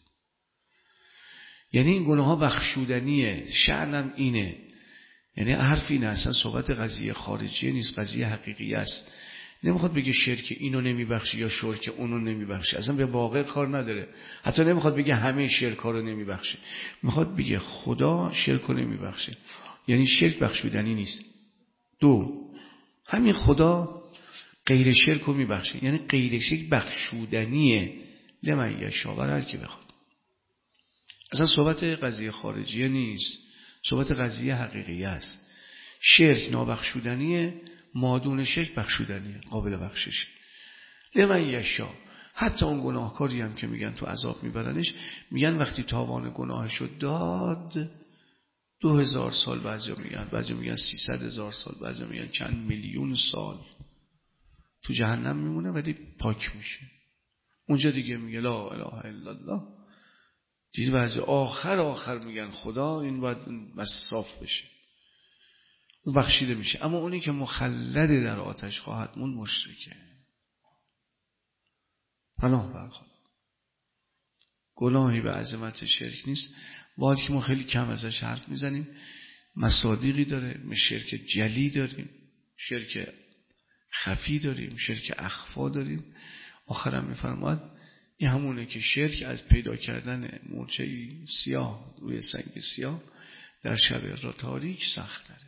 یعنی این گناه ها بخشودنیه، شأنم اینه. یعنی حرف اینه، اصلا صحبت قضیه خارجیه نیست، قضیه حقیقی است. نمیخواد بگه شرک اینو نمیبخشه یا شرک اونو نمیبخشه، اصلا به واقع کار نداره. حتی نمیخواد بگه همه شرک ها رو نمیبخشه، میخواد بگه خدا شرک رو نمیبخشه، یعنی شرک بخشودنی نیست. دو، همین خدا غیر شرک رو میبخشه، یعنی غیر شرک بخشودنیه. لمن یشاء، برای هر کی بخواد. اصلا صحبت قضیه خارجیه نیست، صحبت قضیه حقیقی است. شرک نابخشودنیه، مادون شرک بخشودنیه، قابل بخششه. لمن یشاء. حتی اون گناهکاری هم که میگن تو عذاب میبرنش، میگن وقتی تاوان گناهشو داد دو هزار سال، بعضیا میگن بعضیا میگن سیصد هزار سال، بعضیا میگن چند میلیون سال تو جهنم میمونه ولی پاک میشه. اونجا دیگه میگه لا اله الا الله. دیگه بعضی آخر آخر میگن خدا این باید بس صاف بشه، اون بخشیده میشه. اما اونی که مخلد در آتش خواهد موند مشرکه. پناه بر خدا. گناهی به عظمت شرک نیست، باید که ما خیلی کم ازش حرف میزنیم. مصادیقی داره، شرک جلی داریم، شرک خفی داریم، شرک اخفا داریم. آخرم میفرماد این همونه که شرک از پیدا کردن مورچه سیاه روی سنگ سیاه در شب را تاریک سخت داره.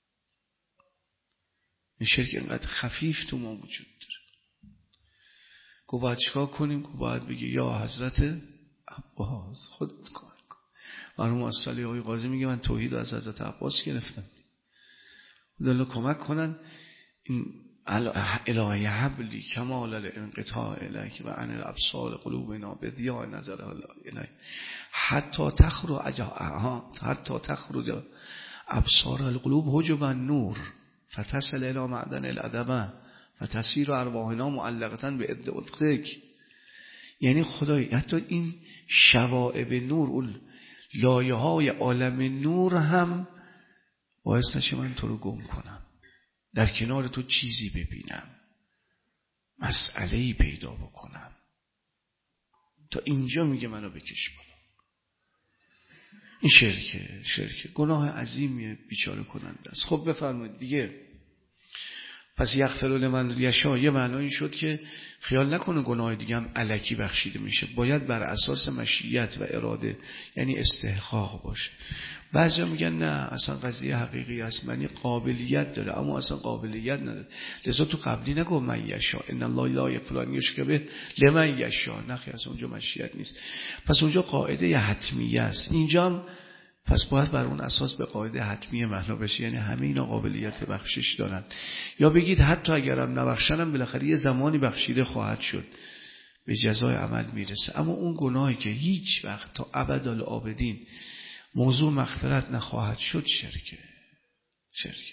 این شرک اینقدر خفیف تو ما وجود داره. گو باید چکار کنیم؟ گو باید بگی یا حضرت عباس خودت کار کن. مرحوم اصلی آقای قاضی میگه من توحید از حضرت عباس گرفتم. خدا کمک کنن این الهی حبلی کمال الانقطاع الیک و عن الابصار قلوبنا بدیاء نظر الیک حتی تخرج حتی تخرج ابصار القلوب حجبا نور فتصل الى معدن الادب فتسیر ارواحنا معلقه به ادعاء. یعنی خدای حتی این شوائب نور، اون لایه های عالم نور هم باعث نشه من تو رو گم کنم، در کنار تو چیزی ببینم، مسئله‌ای پیدا بکنم. تا اینجا میگه منو بکش بالا. این شرکه، شرکه گناه عظیمیه، بیچاره کننده است. خب بفرمایید دیگه. پس یغفر لمن یشاء یه معنی شد که خیال نکنه گناه دیگه هم الکی بخشیده میشه، باید بر اساس مشیت و اراده، یعنی استحقاق باشه. بعضیا میگن نه اصلا قضیه حقیقی است، معنی قابلیت داره، اما اصلا قابلیت نداره. لذا تو قبلی نگو من یشاء ان الله لا یغفر ان یشرک به لمن یشاء، نه خیلی اصلا اونجا مشیت نیست. پس اونجا قاعده حتمیه است. اینجا هم پس باید بر اون اساس به قاعده حتمی معنا بشه، یعنی همه اینا قابلیت بخشش دارن. یا بگید حتی اگرم نبخشنم بالاخره یه زمانی بخشیده خواهد شد، به جزای عمل میرسه. اما اون گناهی که هیچ وقت تا ابدالآبدین موضوع مغفرت نخواهد شد شرکه. شرک.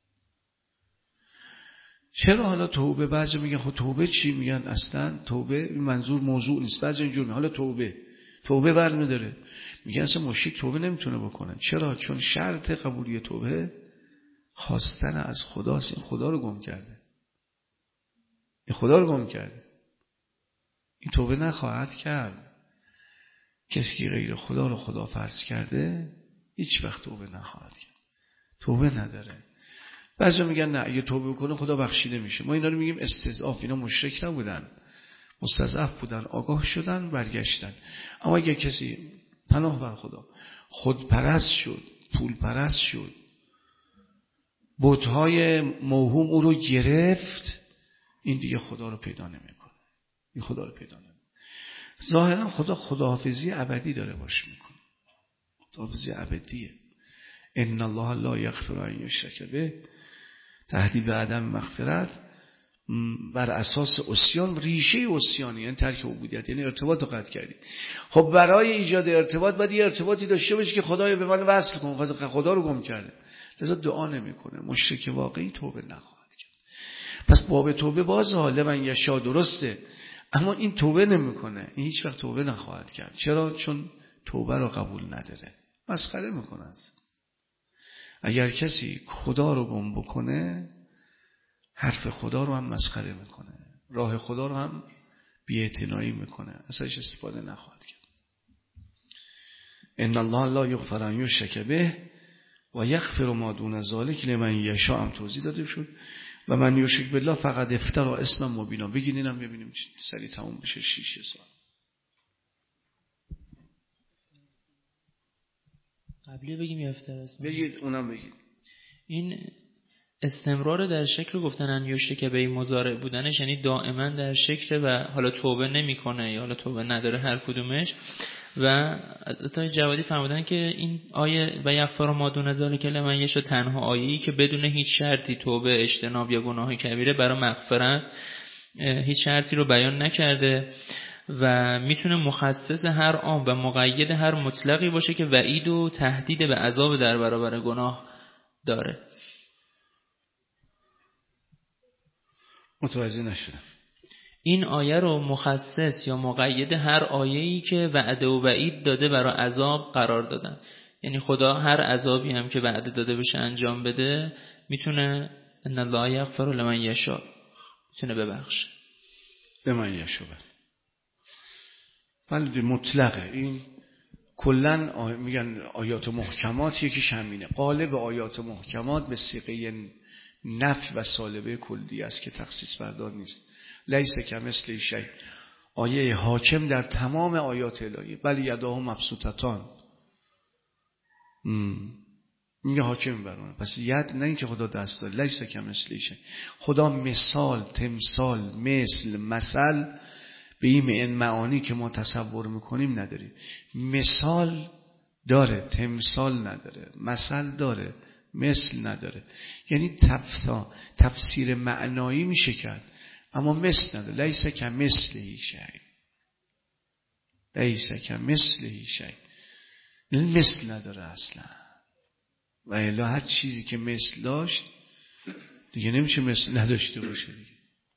چرا حالا توبه؟ بعضی میگن خب توبه چی؟ میگن اصلا توبه منظور موضوع نیست. بعضی اینجور میگن حالا توبه توبه برمی داره. میگن اصلا مشرک توبه نمیتونه بکنه. چرا؟ چون شرط قبولی توبه خواستن از خداست. این خدا رو گم کرده، این خدا رو گم کرده، این توبه نخواهد کرد. کسی که غیر خدا رو خدا فرض کرده هیچ وقت توبه نخواهد کرد، توبه نداره. بعضی میگن نه اگه توبه کنه خدا بخشیده میشه. ما اینا رو میگیم استضعاف. اینا مشرک نبودن، مستضعف بودن، آگاه شدن برگشتن. اما اگه کسی پناه بر خدا خود پرست شد، پول پرست شد، بت‌های موهوم او رو گرفت، این دیگه خدا رو پیدا نمیکنه. این خدا رو پیدا نمیکنه. ظاهرا خدا خداحافظی ابدی داره باش میکنه، خداحافظی ابدیه. ان الله لا یغفر ان یشرک به، تهدید به عدم مغفرت بر اساس عصیان. ریشه عصیانی یعنی ترک عبودیت، یعنی ارتباط رو قطع کردی. خب برای ایجاد ارتباط باید یه ارتباطی داشته باشه که خدایا به من وصل کن. خدا رو گم کرده، لذا دعا نمیکنه. مشرک واقعی توبه نخواهد کرد. پس باب توبه باز حاله من یشا درسته، اما این توبه نمیکنه، این هیچ وقت توبه نخواهد کرد. چرا؟ چون توبه رو قبول نداره، مسخره میکنه. اگر کسی خدا رو گم بکنه حرف خدا رو هم مسخره میکنه، راه خدا رو هم بی‌اعتنایی میکنه، ازش استفاده نخواهد کرد. ان الله لا یغفر ان یشرک به و یغفر ما دون ذلک لمن یشاء هم توضیح داده شد. و من یشرک بالله فقد افترا اسما مبینا. بگین اینم ببینیم سریع تموم بشه. شیش سال قبلی بگیم یا افترا اسم؟ بگید اونم بگید. این استمرار در شکل گفتن ان یشرک به مضارع بودنش، یعنی دائما در شکل و حالا توبه نمیکنه یا حالا توبه نداره هر کدومش. و تا جوادی فرمودن که این آیه و یغفر ما دون ذلک لمن یشاء تنها آیه‌ای که بدون هیچ شرطی توبه، اجتناب یا گناه کبیره برای مغفرت هیچ شرطی رو بیان نکرده و میتونه مخصص هر عام و مقید هر مطلقی باشه که وعید و تهدید به عذاب در برابر گناه داره. متوجه نشدم. این آیه رو مخصص یا مقید هر آیه‌ای که وعده و وعید داده برای عذاب قرار دادن. یعنی خدا هر عذابی هم که وعده داده بشه انجام بده میتونه ان الله یغفر لمن یشاء، میتونه ببخشه لمن یشاء. ولی مطلقه. این کلن آی... میگن آیات محکمات یکیش همینه. قالب آیات محکمات به صیغه نفی و سالبه کلی است که تخصیص بردار نیست. لیس کمثله شیء آیه حاکم در تمام آیات الهی. بل یداه مبسوطتان میگه حاکم برونه. پس ید نه اینکه خدا دست داره. لیس کمثله شیء، خدا مثال، تمثال، مثل، مثل به این معانی که ما تصور میکنیم نداره. مثال داره، تمثال نداره، مثل داره، مثل نداره. یعنی تفتا تفسیر معنایی میشه کرد اما مثل نداره. لیس کمثله شیء، لیس کمثله شیء، یعنی مثل نداره اصلا. و الا هر چیزی که مثل داشت دیگه نمیشه مثل نداشته باشه دیگه.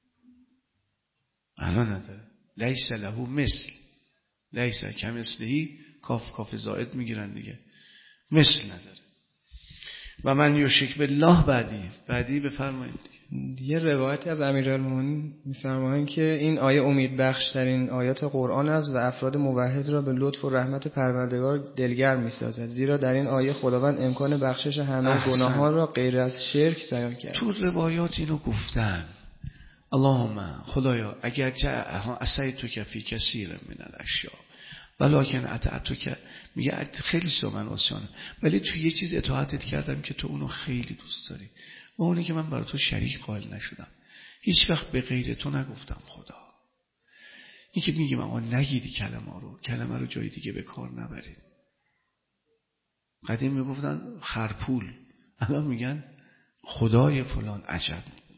الان نداره. لیس له مثل، لیس کمثله، کاف کاف زائد میگیرن دیگه، مثل نداره. و من یشرک بالله بعدی بعدی بفرمایید. دیگه روایتی از امیرالمومنین میفرمایند که این آیه امید بخش ترین آیات قرآن است و افراد موحد را به لطف و رحمت پروردگار دلگرم میسازد، زیرا در این آیه خداوند امکان بخشش همه گناهان را غیر از شرک بیان کرد. تو روایات اینو گفتن. اللهم خدایا اگر جاء عصیت تو فی کثیر من الاشیاء ولکن اطعتک، میگه خیلی سو من عصیانم ولی تو یه چیز اطاعتت کردم که تو اونو خیلی دوست داری و اونی که من برای تو شریک قائل نشدم، هیچ وقت به غیر تو نگفتم خدا. این که میگیم آقا نگیدی کلمه رو، کلمه رو جای دیگه به کار نبرید. قدیم میگفتن خرپول، الان میگن خدای فلان. عجب.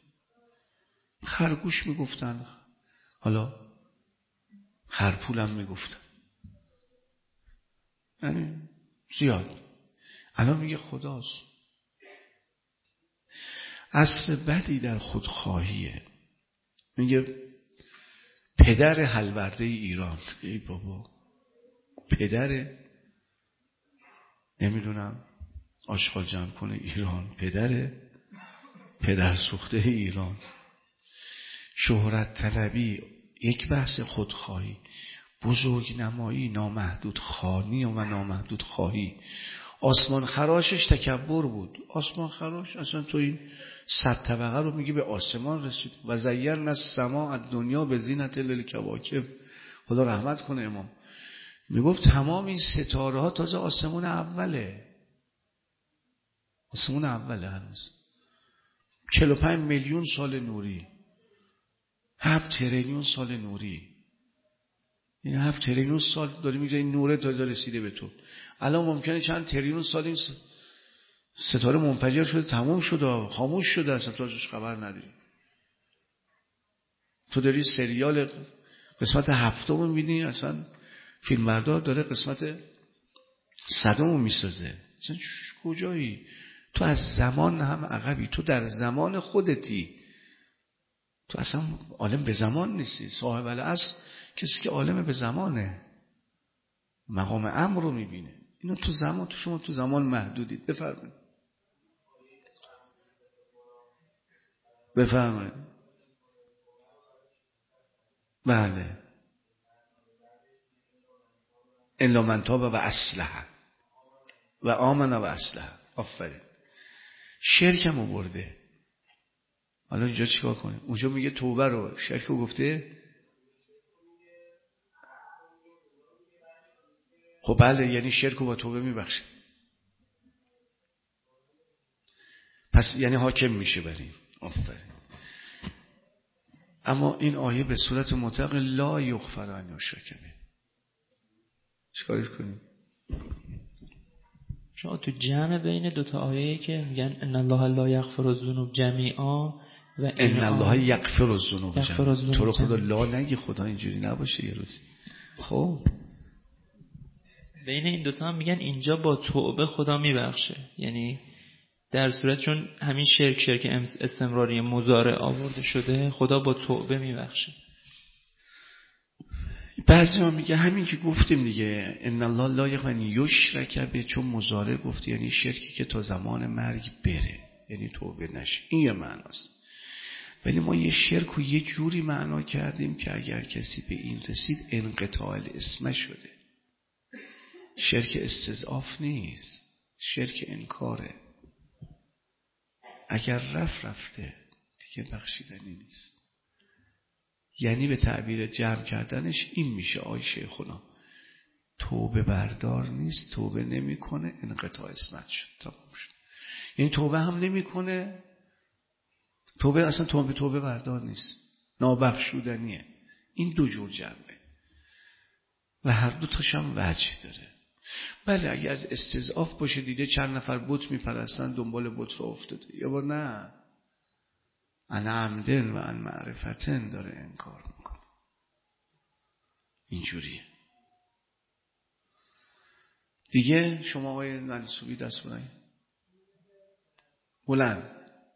خرگوش میگفتن، حالا خرپول هم میگفتن، یعنی زیاد. الان میگه خداست. اصل بدی در خودخواهیه. میگه پدر حلورده ایران. ای بابا، پدر نمیدونم آشغال جمع کنه ایران، پدر پدر سوخته ایران. شهرت طلبی یک بحث خودخواهی، بزرگ نمایی، نامحدود خانی و نامحدود خواهی. آسمان خراشش تکبر بود. آسمان خراش اصلا تو این صد طبقه رو میگی به آسمان رسید. و زیرنا السماء الدنیا به زینت للکواکب. خدا رحمت کنه امام. میگفت تمام این ستاره ها تازه آسمون اوله، آسمون اوله. هنوز چهل و پنج میلیون سال نوری، هفت تریلیون سال نوری. این هفت تریلیون سال داری میگه این نوره تا رسیده به تو. الان ممکنه چند تریلیون سال این ستاره منفجر شده، تموم شده، خاموش شده، اصلا تو ازش خبر نداری. تو داری سریال قسمت هفتم میبینی، اصلا فیلمبردار داره قسمت صدم میسازه. اصلا کجایی؟ تو از زمان هم عقبی. تو در زمان خودتی. تو اصلا عالم به زمان نیستی. صاحب العصر کسی که عالم به زمانه، مقام امر رو میبینه. اینو تو زمان، تو شما تو زمان محدودید. بفرمایید بفرمایید. بله. الا من تاب و اصلح و آمن و اصلح. آفرین. شرکم رو برده. حالا اینجا چیکار کنیم؟ اونجا میگه توبه رو، شرک رو گفته. خب بله، یعنی شرک رو با توبه میبخشه. پس یعنی حاکم میشه بر این. آفرین. اما این آیه به صورت مطلق لا یغفر ان یشرک به. چیکارش کنیم؟ شما تو جمع بین دوتا آیه که میگن ان الله لا یغفر الذنوب جمیعا و ان الله یغفر الذنوب جمیعا، تو رو خدا لا نگی، خدا اینجوری نباشه یه روزی. خب بین این دوتا هم میگن اینجا با توبه خدا میبخشه. یعنی در صورت چون همین شرک شرک استمراری مضارع آورده شده، خدا با توبه میبخشه. بعضی ها میگه همین که گفتیم دیگه، ان الله لا یغفر ان یشرک به، چون مضارع گفت یعنی شرکی که تا زمان مرگ بره، یعنی توبه نشه. این یه معناست. ولی ما یه شرک رو یه جوری معنا کردیم که اگر کسی به این رسید انقطاع الاسم شده. شرک استضعاف نیست، شرک انکاره. اگر رفت رفته دیگه بخشیدنی نیست. یعنی به تعبیر جمع کردنش این میشه آی شیخونا، توبه بردار نیست، توبه نمیکنه، انقطاع اسمت شد، تمام شد. یعنی توبه هم نمیکنه، توبه اصلا توبه توبه بردار نیست، نابخشودنیه. این دو جور جمعه و هر دو تاش هم وجه داره. بله اگه از استضعاف باشه، دیده چند نفر بت میپرستن، دنبال بت رو افتاده، یه بار نه ان عمدن و ان معرفتن داره انکار میکنه. اینجوریه دیگه. شما آقای منصوبی دست بلند بلند.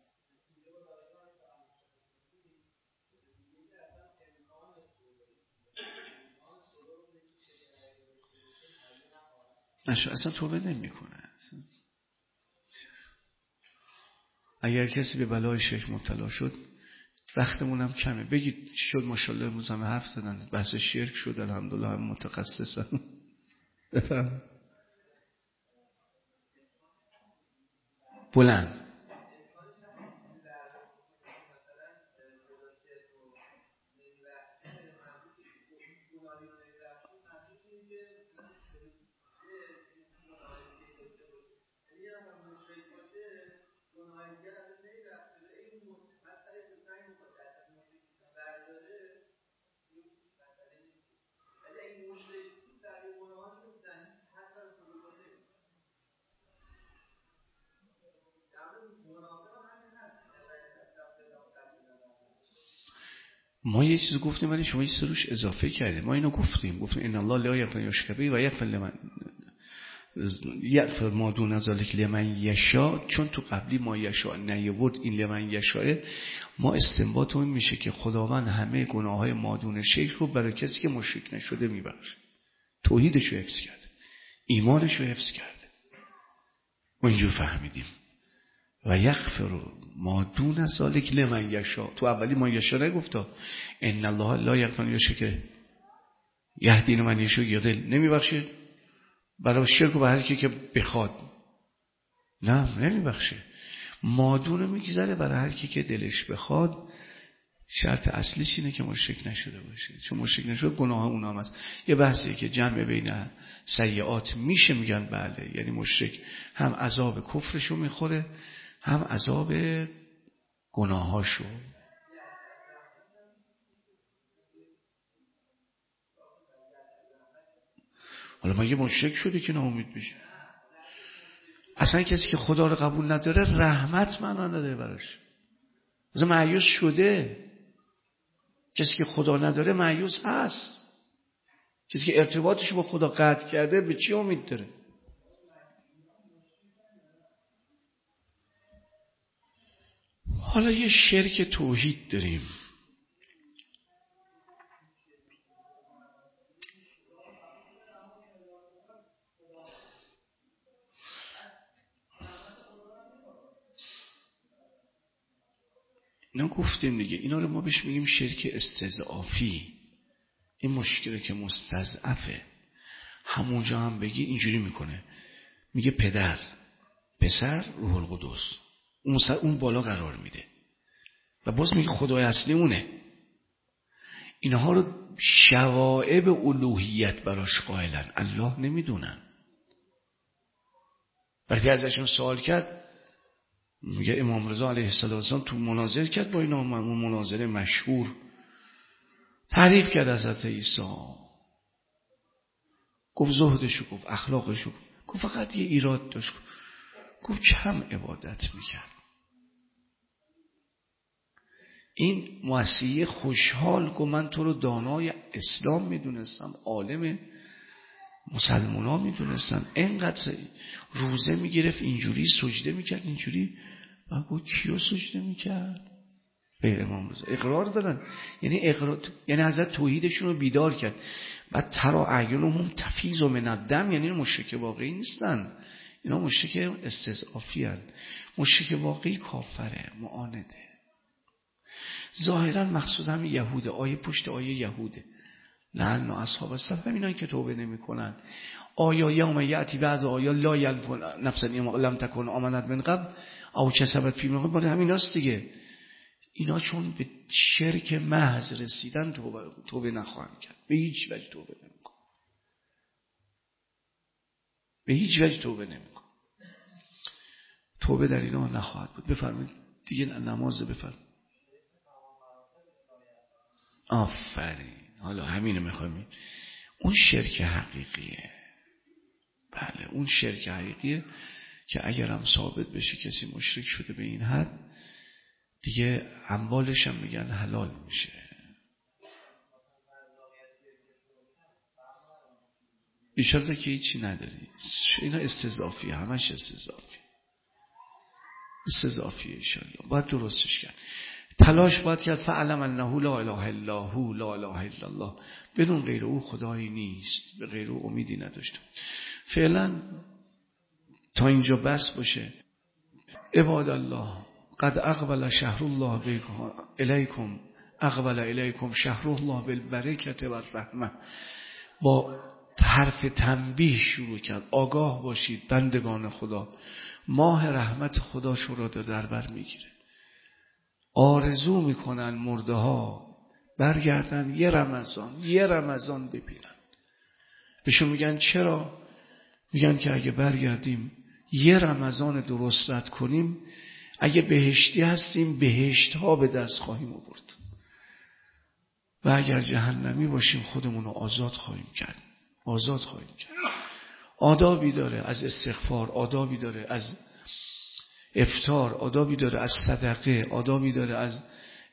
اصلا توبه نمی کنه. اگر کسی به بلای شیخ مبتلا شد، وقتمون هم کمه، بگید چی شد. ماشاءالله امروز همه حرف زدن، بحث شرک شد، الحمدلله هم متخصصن. بفهم بلند. ما یه چیز گفتیم ولی شما یه چیز روش اضافه کردیم. ما اینو گفتیم گفتیم ان الله لا یغفر یشرک به و یغفر لمن یغفر ما دون ذلک لمن یشاء. چون تو قبلی ما یشاء نیورد این لمن یشاء، ما استنباط اون میشه که خداوند همه گناههای ما دون شرک رو برای کسی که مشرک نشده میبخشه. توحیدش رو حفظ کرده، ایمانش رو حفظ کرده. ما اینجور فهمیدیم و یغفر ما دون ذلک لمن یشاء. تو اولی ما یشاء نگفتا ان الله لا یغفر یشرک یهدی من یشاء یضل، نمیبخشه برای شرک و به هر کی که بخواد، نه نمیبخشه. مادون میگذاره برای هر کی که دلش بخواد. شرط اصلیش اینه که مشرک نشده باشه، چون مشرک نشده گناه اونام هست. یه بحثیه که جمع بین سیئات میشه، میگن بله، یعنی مشرک هم عذاب کفرشو میخوره هم عذاب گناهاشو. حالا ما یه مشرک شده که ناامید بشه. اصلا کسی که خدا رو قبول نداره رحمت معنا نداره براش، مثلا مایوس شده. کسی که خدا نداره مایوس هست. کسی که ارتباطش با خدا قطع کرده به چی امید داره؟ حالا یه شرک توحید داریم. اینا گفتیم دیگه، اینا رو ما بهش میگیم شرک استضعافی. این مشکلی که مستضعفه همونجا هم بگی اینجوری میکنه، میگه پدر، پسر، روح القدس، اون سر اون بالا قرار میده و باز میگه خدای اصلی اونه. اینها رو شوائب الوهیت براش قائلن، الله نمیدونن. وقتی ازشون سوال کرد میگه امام رضا علیه السلام تو مناظره کرد با اینا، مناظره مشهور، تعریف کرد حضرت عیسی، گفت زهدشو، گفت اخلاقشو، گفت فقط یه ایراد داشت، گفت کم عبادت میکرد. این مسیح خوشحال گفت من تو رو دانای اسلام میدونستم، عالم مسلمان ها میدونستن، اینقدر روزه میگرفت اینجوری، سجده میکرد اینجوری. و گفت کیو سجده میکرد؟ به امام رضا. اقرار دارن، یعنی اقرار، یعنی حضرت توحیدشون رو بیدار کرد. بعد ترا اعینهم تفیض من الدم، یعنی مشرک واقعی نیستن، اینا مشرک استضعافی هن. مشرک واقعی کافره، معانده. ظاهرا مخصوص هم یهوده، آیه پشت آیه یهوده، لعن اصحاب الصف، همینایی که توبه نمی کنن. آیا یوم یأتی بعد آیا لا یلف نفسا لم تکن آمنت من قبل او کسبت فی من قبل، همین هست دیگه. اینا چون به شرک محض رسیدن توبه, توبه نخواهند کرد، به هیچ وجه توبه نمی کن، به هیچ وجه توبه نمی کن. توبه در اینا نخواهد بود. بفرمایید دیگه نماز بفرمایید. آفرین، حالا همینو میخوایم. اون شرک حقیقیه، بله اون شرک حقیقیه که اگرم ثابت بشه کسی مشرک شده به این حد، دیگه اموالش هم میگن حلال میشه. ایشالله که هیچی نداری. اینا استضعافیه، همش استضعافی استضعافیه. ایشالله باید درستش کرد، تلاش باید کرد. فعلم انه لا اله الا هو لا اله الا الله، بدون غیر او خدایی نیست، به غیر او امیدی نداشته. فعلا تا اینجا بس باشه. عباد الله قد اقبل شهر الله الیکم، اقبل الیکم شهر الله بالبرکت و الرحمه. با حرف تنبیه شروع کرد، آگاه باشید بندگان خدا، ماه رحمت خدا شما را در بر میگیره. آرزو میکنن مرده ها برگردن یه رمضان یه رمضان ببینن. بهشون میگن چرا؟ میگن که اگه برگردیم یه رمضان درست رد کنیم، اگه بهشتی هستیم بهشت ها به دست خواهیم آورد و اگر جهنمی باشیم خودمون رو آزاد خواهیم کرد. آزاد خواهیم کرد. آدابی داره از استغفار، آدابی داره از افطار، آدابی داره از صدقه، آدابی داره از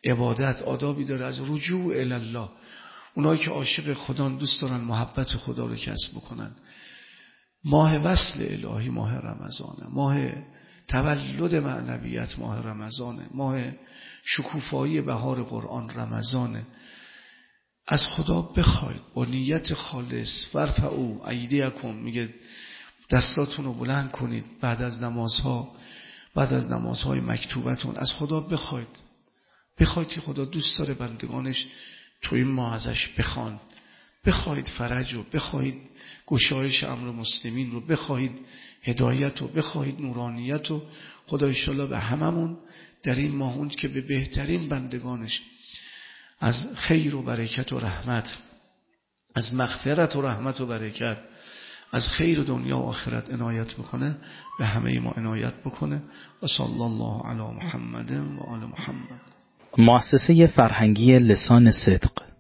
عبادت آدابی داره از رجوع الی الله. اونایی که عاشق خدا دوست دارن محبت خدا رو کسب بکنن. ماه وصل الهی ماه رمضانه، ماه تولد معنویت ماه رمضانه، ماه شکوفایی بهار قرآن رمضانه. از خدا بخواید با نیت خالص، ورفعوا ایدیکم، میگه دستاتون رو بلند کنید بعد از نمازها، بعد از نمازهای مکتوبتون از خدا بخواید. بخواید که خدا دوست داره بندگانش تو این ماه ازش بخوان. بخواید فرج رو، بخواید گشایش امر مسلمین رو، بخواید هدایت رو، بخواید نورانیت رو. خدا انشالله به هممون در این ماه اون که به بهترین بندگانش از خیر و برکت و رحمت، از مغفرت و رحمت و برکت، از خیر دنیا و آخرت عنایت بکنه، به همه ما عنایت بکنه. و صلی الله علی محمد و آل محمد. مؤسسه فرهنگی لسان صدق